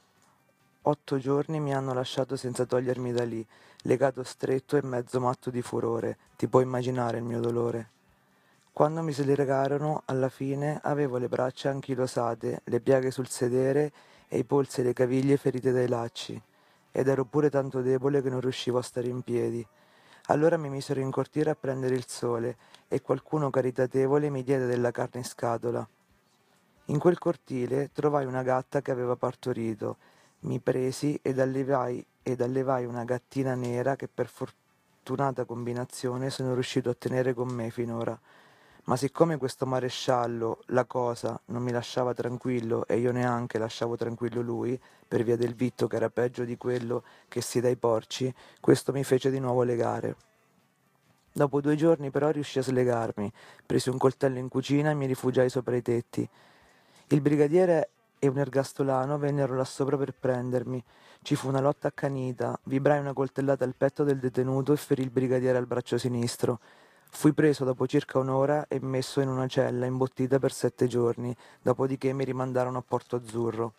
M: 8 giorni mi hanno lasciato senza togliermi da lì, legato stretto e mezzo matto di furore. Ti puoi immaginare il mio dolore. Quando mi se li regarono, alla fine, avevo le braccia anchilosate, le piaghe sul sedere e i polsi e le caviglie ferite dai lacci. Ed ero pure tanto debole che non riuscivo a stare in piedi. Allora mi misero in cortile a prendere il sole e qualcuno caritatevole mi diede della carne in scatola. In quel cortile trovai una gatta che aveva partorito. Mi presi ed allevai una gattina nera che per fortunata combinazione sono riuscito a tenere con me finora. Ma siccome questo maresciallo, la cosa, non mi lasciava tranquillo e io neanche lasciavo tranquillo lui, per via del vitto che era peggio di quello che si dà ai porci, questo mi fece di nuovo legare. Dopo 2 giorni però riuscì a slegarmi, presi un coltello in cucina e mi rifugiai sopra i tetti. Il brigadiere e un ergastolano vennero là sopra per prendermi. Ci fu una lotta accanita, vibrai una coltellata al petto del detenuto e ferì il brigadiere al braccio sinistro. Fui preso dopo circa un'ora e messo in una cella imbottita per 7 giorni, dopodiché mi rimandarono a Porto Azzurro.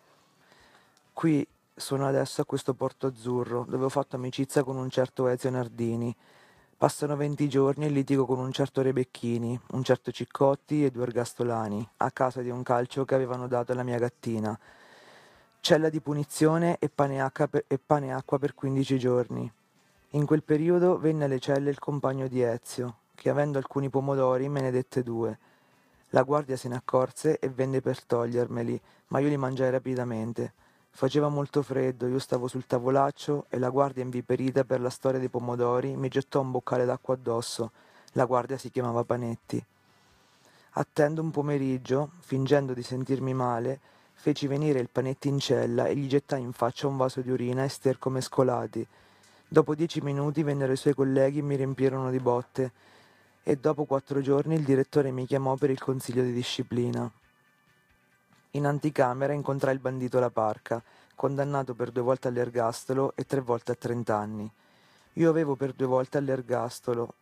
M: Qui sono adesso a questo Porto Azzurro, dove ho fatto amicizia con un certo Ezio Nardini. Passano 20 giorni e litigo con un certo Rebecchini, un certo Ciccotti e 2 ergastolani, a causa di un calcio che avevano dato alla mia gattina. Cella di punizione e pane e acqua per 15 giorni. In quel periodo venne alle celle il compagno di Ezio, che avendo alcuni pomodori me ne dette 2. La guardia se ne accorse e venne per togliermeli, ma io li mangiai rapidamente. Faceva molto freddo, io stavo sul tavolaccio e la guardia, inviperita per la storia dei pomodori, mi gettò un boccale d'acqua addosso. La guardia si chiamava Panetti. Attendo un pomeriggio, fingendo di sentirmi male, feci venire il Panetti in cella e gli gettai in faccia un vaso di urina e sterco mescolati. Dopo 10 minuti vennero i suoi colleghi e mi riempirono di botte, e dopo 4 giorni il direttore mi chiamò per il consiglio di disciplina. In anticamera incontrai il bandito La Parca, condannato per 2 volte all'ergastolo e 3 volte a 30 anni. Io avevo per 2 volte all'ergastolo.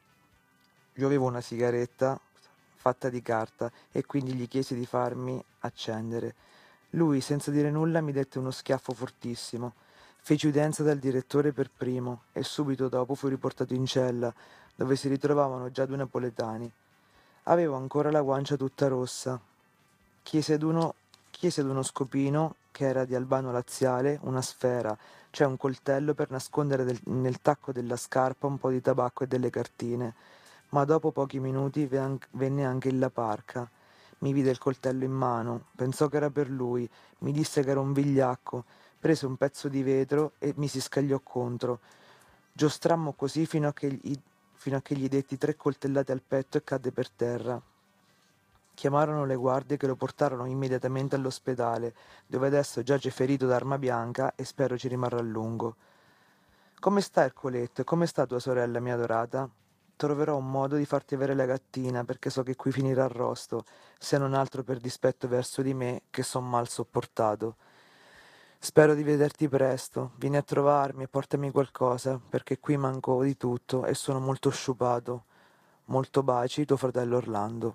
M: Io avevo una sigaretta fatta di carta e quindi gli chiesi di farmi accendere. Lui, senza dire nulla, mi dette uno schiaffo fortissimo. Feci udienza dal direttore per primo e subito dopo fui riportato in cella, dove si ritrovavano già 2 napoletani. Avevo ancora la guancia tutta rossa. Chiese ad uno scopino, che era di Albano Laziale, una sfera, cioè un coltello per nascondere nel tacco della scarpa un po' di tabacco e delle cartine. Ma dopo pochi minuti venne anche il La Parca. Mi vide il coltello in mano, pensò che era per lui, mi disse che era un vigliacco, prese un pezzo di vetro e mi si scagliò contro. Giostrammo così fino a che gli detti 3 coltellate al petto e cadde per terra. Chiamarono le guardie che lo portarono immediatamente all'ospedale, dove adesso giace ferito d'arma bianca e spero ci rimarrà a lungo. Come sta Ercoletto e come sta tua sorella, mia adorata? Troverò un modo di farti avere la gattina, perché so che qui finirà arrosto, se non altro per dispetto verso di me, che son mal sopportato. Spero di vederti presto, vieni a trovarmi e portami qualcosa, perché qui manco di tutto e sono molto sciupato. Molto baci, tuo fratello Orlando.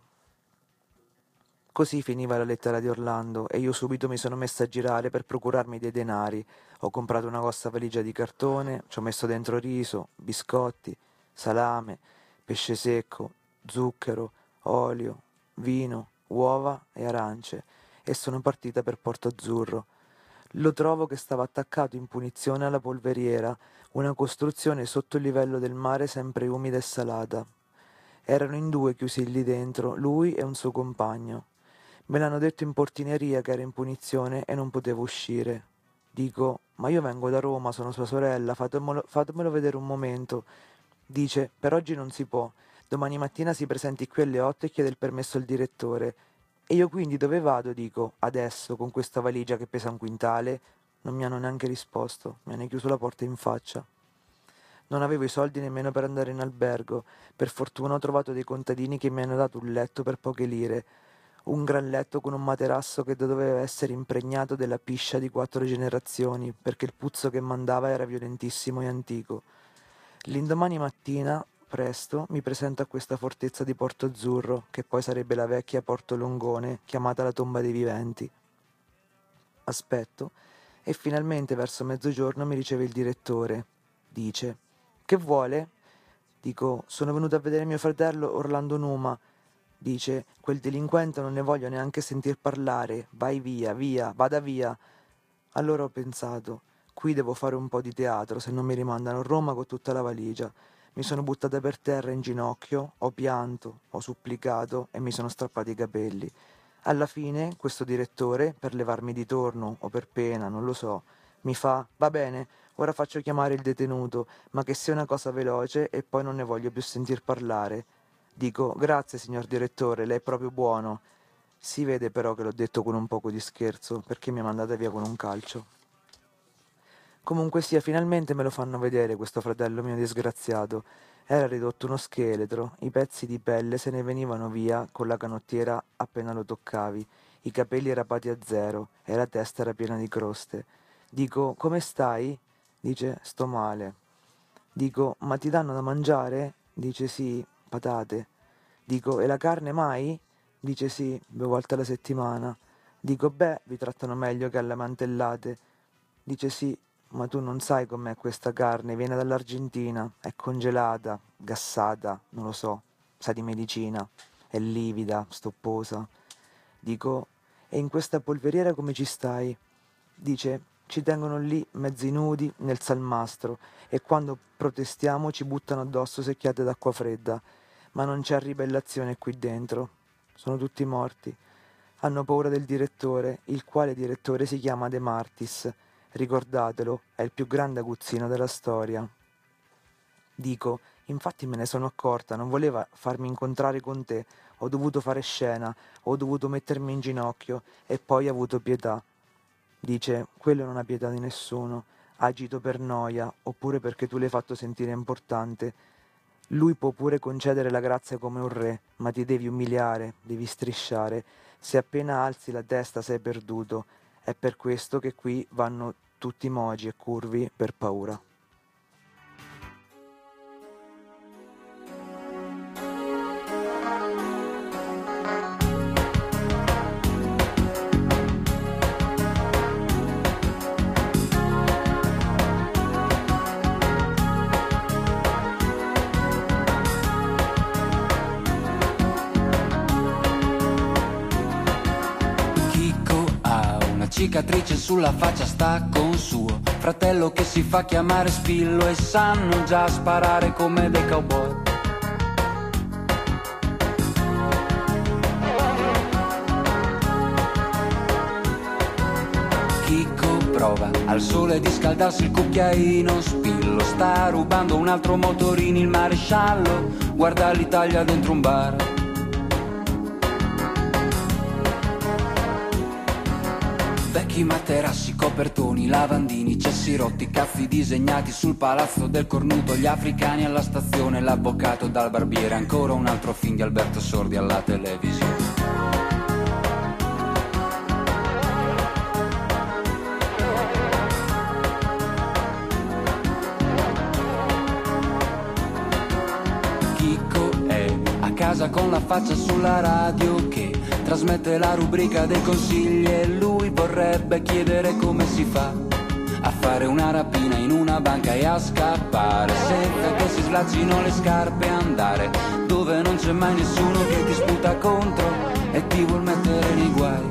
M: Così finiva la lettera di Orlando e io subito mi sono messa a girare per procurarmi dei denari. Ho comprato una grossa valigia di cartone, ci ho messo dentro riso, biscotti, salame, pesce secco, zucchero, olio, vino, uova e arance e sono partita per Porto Azzurro. Lo trovo che stava attaccato in punizione alla polveriera, una costruzione sotto il livello del mare sempre umida e salata. Erano in 2 chiusi lì dentro, lui e un suo compagno. Me l'hanno detto in portineria che era in punizione e non potevo uscire. Dico, ma io vengo da Roma, sono sua sorella, fatemelo vedere un momento. Dice, per oggi non si può, domani mattina si presenti qui alle 8 e chiede il permesso al direttore. E io quindi dove vado, dico, adesso, con questa valigia che pesa 1 quintale? Non mi hanno neanche risposto, mi hanno chiuso la porta in faccia. Non avevo i soldi nemmeno per andare in albergo. Per fortuna ho trovato dei contadini che mi hanno dato un letto per poche lire. Un gran letto con un materasso che doveva essere impregnato della piscia di 4 generazioni, perché il puzzo che mandava era violentissimo e antico. L'indomani mattina, presto, mi presento a questa fortezza di Porto Azzurro, che poi sarebbe la vecchia Porto Longone, chiamata la tomba dei viventi. Aspetto, e finalmente verso mezzogiorno mi riceve il direttore. Dice: «Che vuole?» Dico: «Sono venuto a vedere mio fratello Orlando Numa». Dice: «Quel delinquente non ne voglio neanche sentir parlare, vai via, via, vada via». Allora ho pensato: qui devo fare un po' di teatro, se non mi rimandano a Roma con tutta la valigia. Mi sono buttata per terra in ginocchio, ho pianto, ho supplicato e mi sono strappati i capelli. Alla fine questo direttore, per levarmi di torno o per pena, non lo so, mi fa: «Va bene, ora faccio chiamare il detenuto, ma che sia una cosa veloce e poi non ne voglio più sentir parlare». Dico: «Grazie, signor direttore, lei è proprio buono». Si vede però che l'ho detto con un poco di scherzo, perché mi ha mandata via con un calcio. Comunque sia, finalmente me lo fanno vedere questo fratello mio disgraziato. Era ridotto uno scheletro, i pezzi di pelle se ne venivano via con la canottiera appena lo toccavi, i capelli rapati a zero e la testa era piena di croste. Dico: «Come stai?» Dice: «Sto male». Dico: «Ma ti danno da mangiare?» Dice: «Sì, patate». Dico: «E la carne mai?» Dice: «Sì, 2 volte alla settimana». Dico: «Beh, vi trattano meglio che alle mantellate». Dice: «Sì, ma tu non sai com'è questa carne, viene dall'Argentina, è congelata, gassata, non lo so, sa di medicina, è livida, stopposa». Dico: «E in questa polveriera come ci stai?» Dice: «Ci tengono lì, mezzi nudi, nel salmastro, e quando protestiamo ci buttano addosso secchiate d'acqua fredda, ma non c'è ribellazione qui dentro, sono tutti morti. Hanno paura del direttore, il quale direttore si chiama De Martis. Ricordatelo, è il più grande aguzzino della storia». Dico: «Infatti me ne sono accorta, non voleva farmi incontrare con te, ho dovuto fare scena, ho dovuto mettermi in ginocchio e poi ha avuto pietà». Dice: «Quello non ha pietà di nessuno, ha agito per noia oppure perché tu l'hai fatto sentire importante. Lui può pure concedere la grazia come un re, ma ti devi umiliare, devi strisciare, se appena alzi la testa sei perduto, è per questo che qui vanno tutti mogi e curvi per paura».
N: Cicatrice sulla faccia, sta con suo fratello che si fa chiamare Spillo e sanno già sparare come dei cowboy. Chicco prova al sole di scaldarsi il cucchiaino, Spillo sta rubando un altro motorino, il maresciallo guarda l'Italia dentro un bar. Vecchi materassi, copertoni, lavandini, cessi rotti, cazzi disegnati sul palazzo del cornuto, gli africani alla stazione, l'avvocato dal barbiere, ancora un altro film di Alberto Sordi alla televisione. Chicco è a casa con la faccia sulla radio che trasmette la rubrica dei consigli e lui vorrebbe chiedere come si fa a fare una rapina in una banca e a scappare senza che si slaccino le scarpe, andare dove non c'è mai nessuno che ti sputa contro e ti vuol mettere nei guai.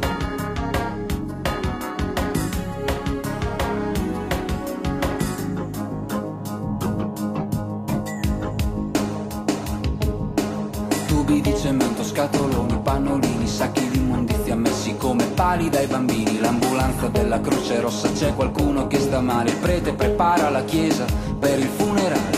N: Tubi di cemento, scatoloni, pannolini, sacchi di immondizia messi come pali dai bambini, l'ambulanza della Croce Rossa, c'è qualcuno che sta male, il prete prepara la chiesa per il funerale.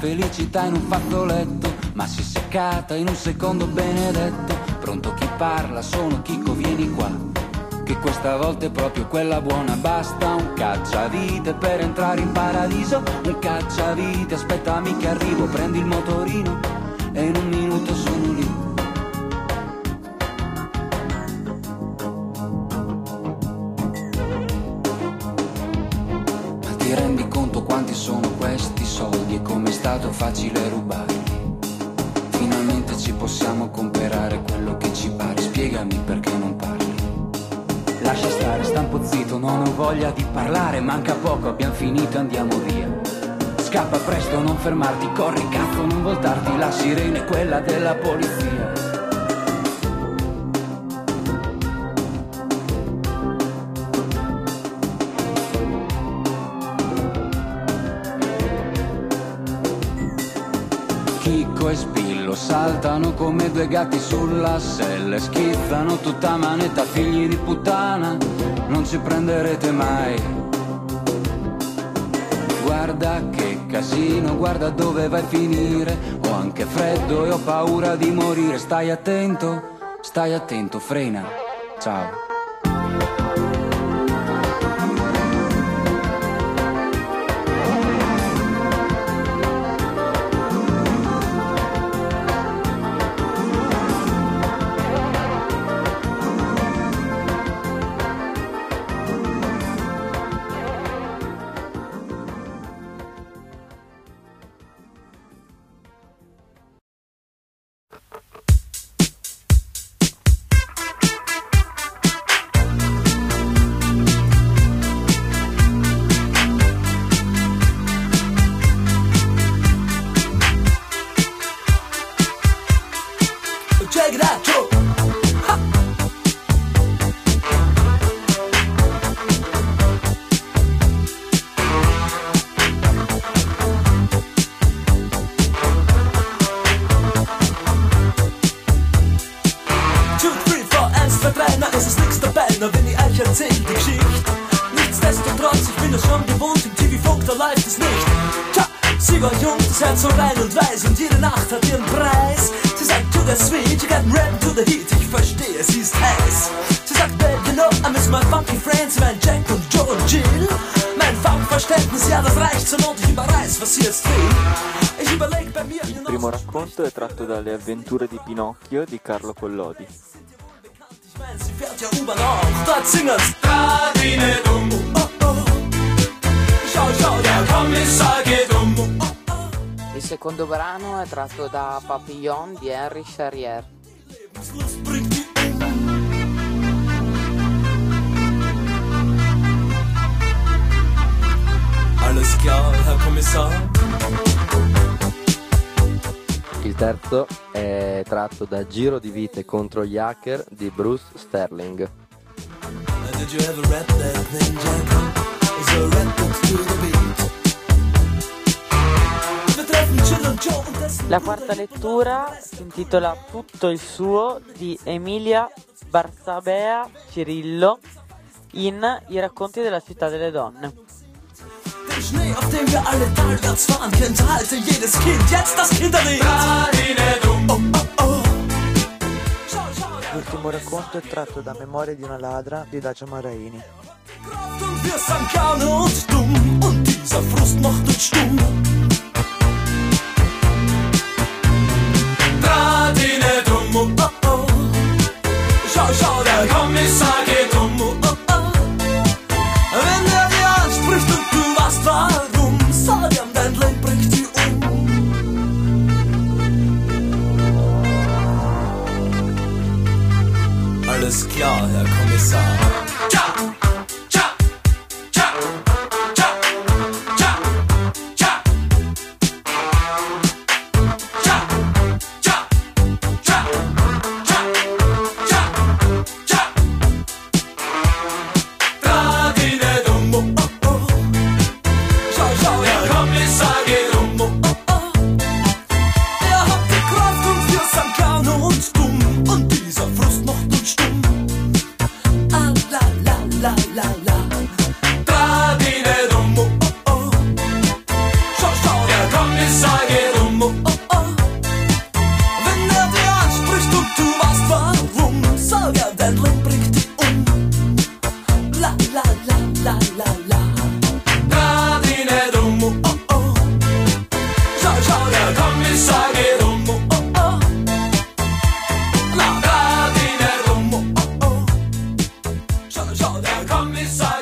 N: felicità in un fazzoletto, ma si è seccata in un secondo benedetto. Pronto chi parla, sono Chicco, vieni qua, che questa volta è proprio quella buona. Basta un cacciavite per entrare in paradiso, un cacciavite, aspettami che arrivo, prendi il motorino e in un minuto sono lì. Ma ti rendi conto quanti sono questi soldi e com'è stato facile rubarli? Finalmente ci possiamo comprare quello che ci pare, spiegami perché non parli. Lascia stare, sta un po' zitto, non ho voglia di parlare, manca poco, abbiamo finito, andiamo via. Scappa presto, non fermarti, corri cazzo, non voltarti, la sirena è quella della polizia. Chicco e Spillo saltano come due gatti sulla selle, schizzano tutta manetta, figli di puttana, non ci prenderete mai. Guarda che casino, guarda dove vai a finire, ho anche freddo e ho paura di morire. Stai attento, frena, ciao.
D: Check it out, Joe. Ha. Two, three, four, 1, 2, 3, na ist es nix dabei, na wenn ich euch erzähl die Geschichte. Nichtsdestotrotz, ich bin ja schon gewohnt, im TV-Funk, da läuft es nicht. Tja, sie war jung, das Herz so rein und weiß und jede Nacht hat ihren Preis. Sie sagt, to the sweet, you got ready to the heat, ich verstehe, sie ist heiß. Sie sagt, babe, you know, I miss my funky friends, mein Jack und Joe und Jill. Mein Funkverständnis, ja, das reicht zur Not, ich überreiß, was sie jetzt will. Ich überleg bei mir...
A: Il primo racconto è tratto dalle avventure di Pinocchio di Carlo Collodi.
D: Ich mein, sie fährt ja U-Bahn auch, dort singen's. Radine dumm, oh, oh. Schau, schau, der Kommissar geht um, oh.
G: Il secondo brano è tratto da Papillon di Henry Charrier.
D: Alles klar, Herr Kommissar.
J: Il terzo è tratto da Giro di vite contro gli hacker di Bruce Sterling.
D: Did you ever rap that thing, Jack? Is a rap to the beat?
B: La quarta lettura si intitola Tutto il suo di Emilia Barsabea Cirillo in I racconti della città delle donne.
D: Den Schnee, auf dem wir alle talwärts fahren, kennt halte jedes Kind jetzt das Kinderlied. Oh, oh, oh.
M: L'ultimo racconto è tratto da Memorie di una ladra di Dacia Maraini.
D: Und wir sind gerne und dumm und dieser Frust macht uns stumm. Radine dumm, oh, oh. Schau, schau, der Kommissar geht um, oh, oh. Wenn er dir anspricht und du weißt warum, sag ihm, dein Leben bringt dich um. Alles klar, Herr Kommissar. Ja! ciao del commissario.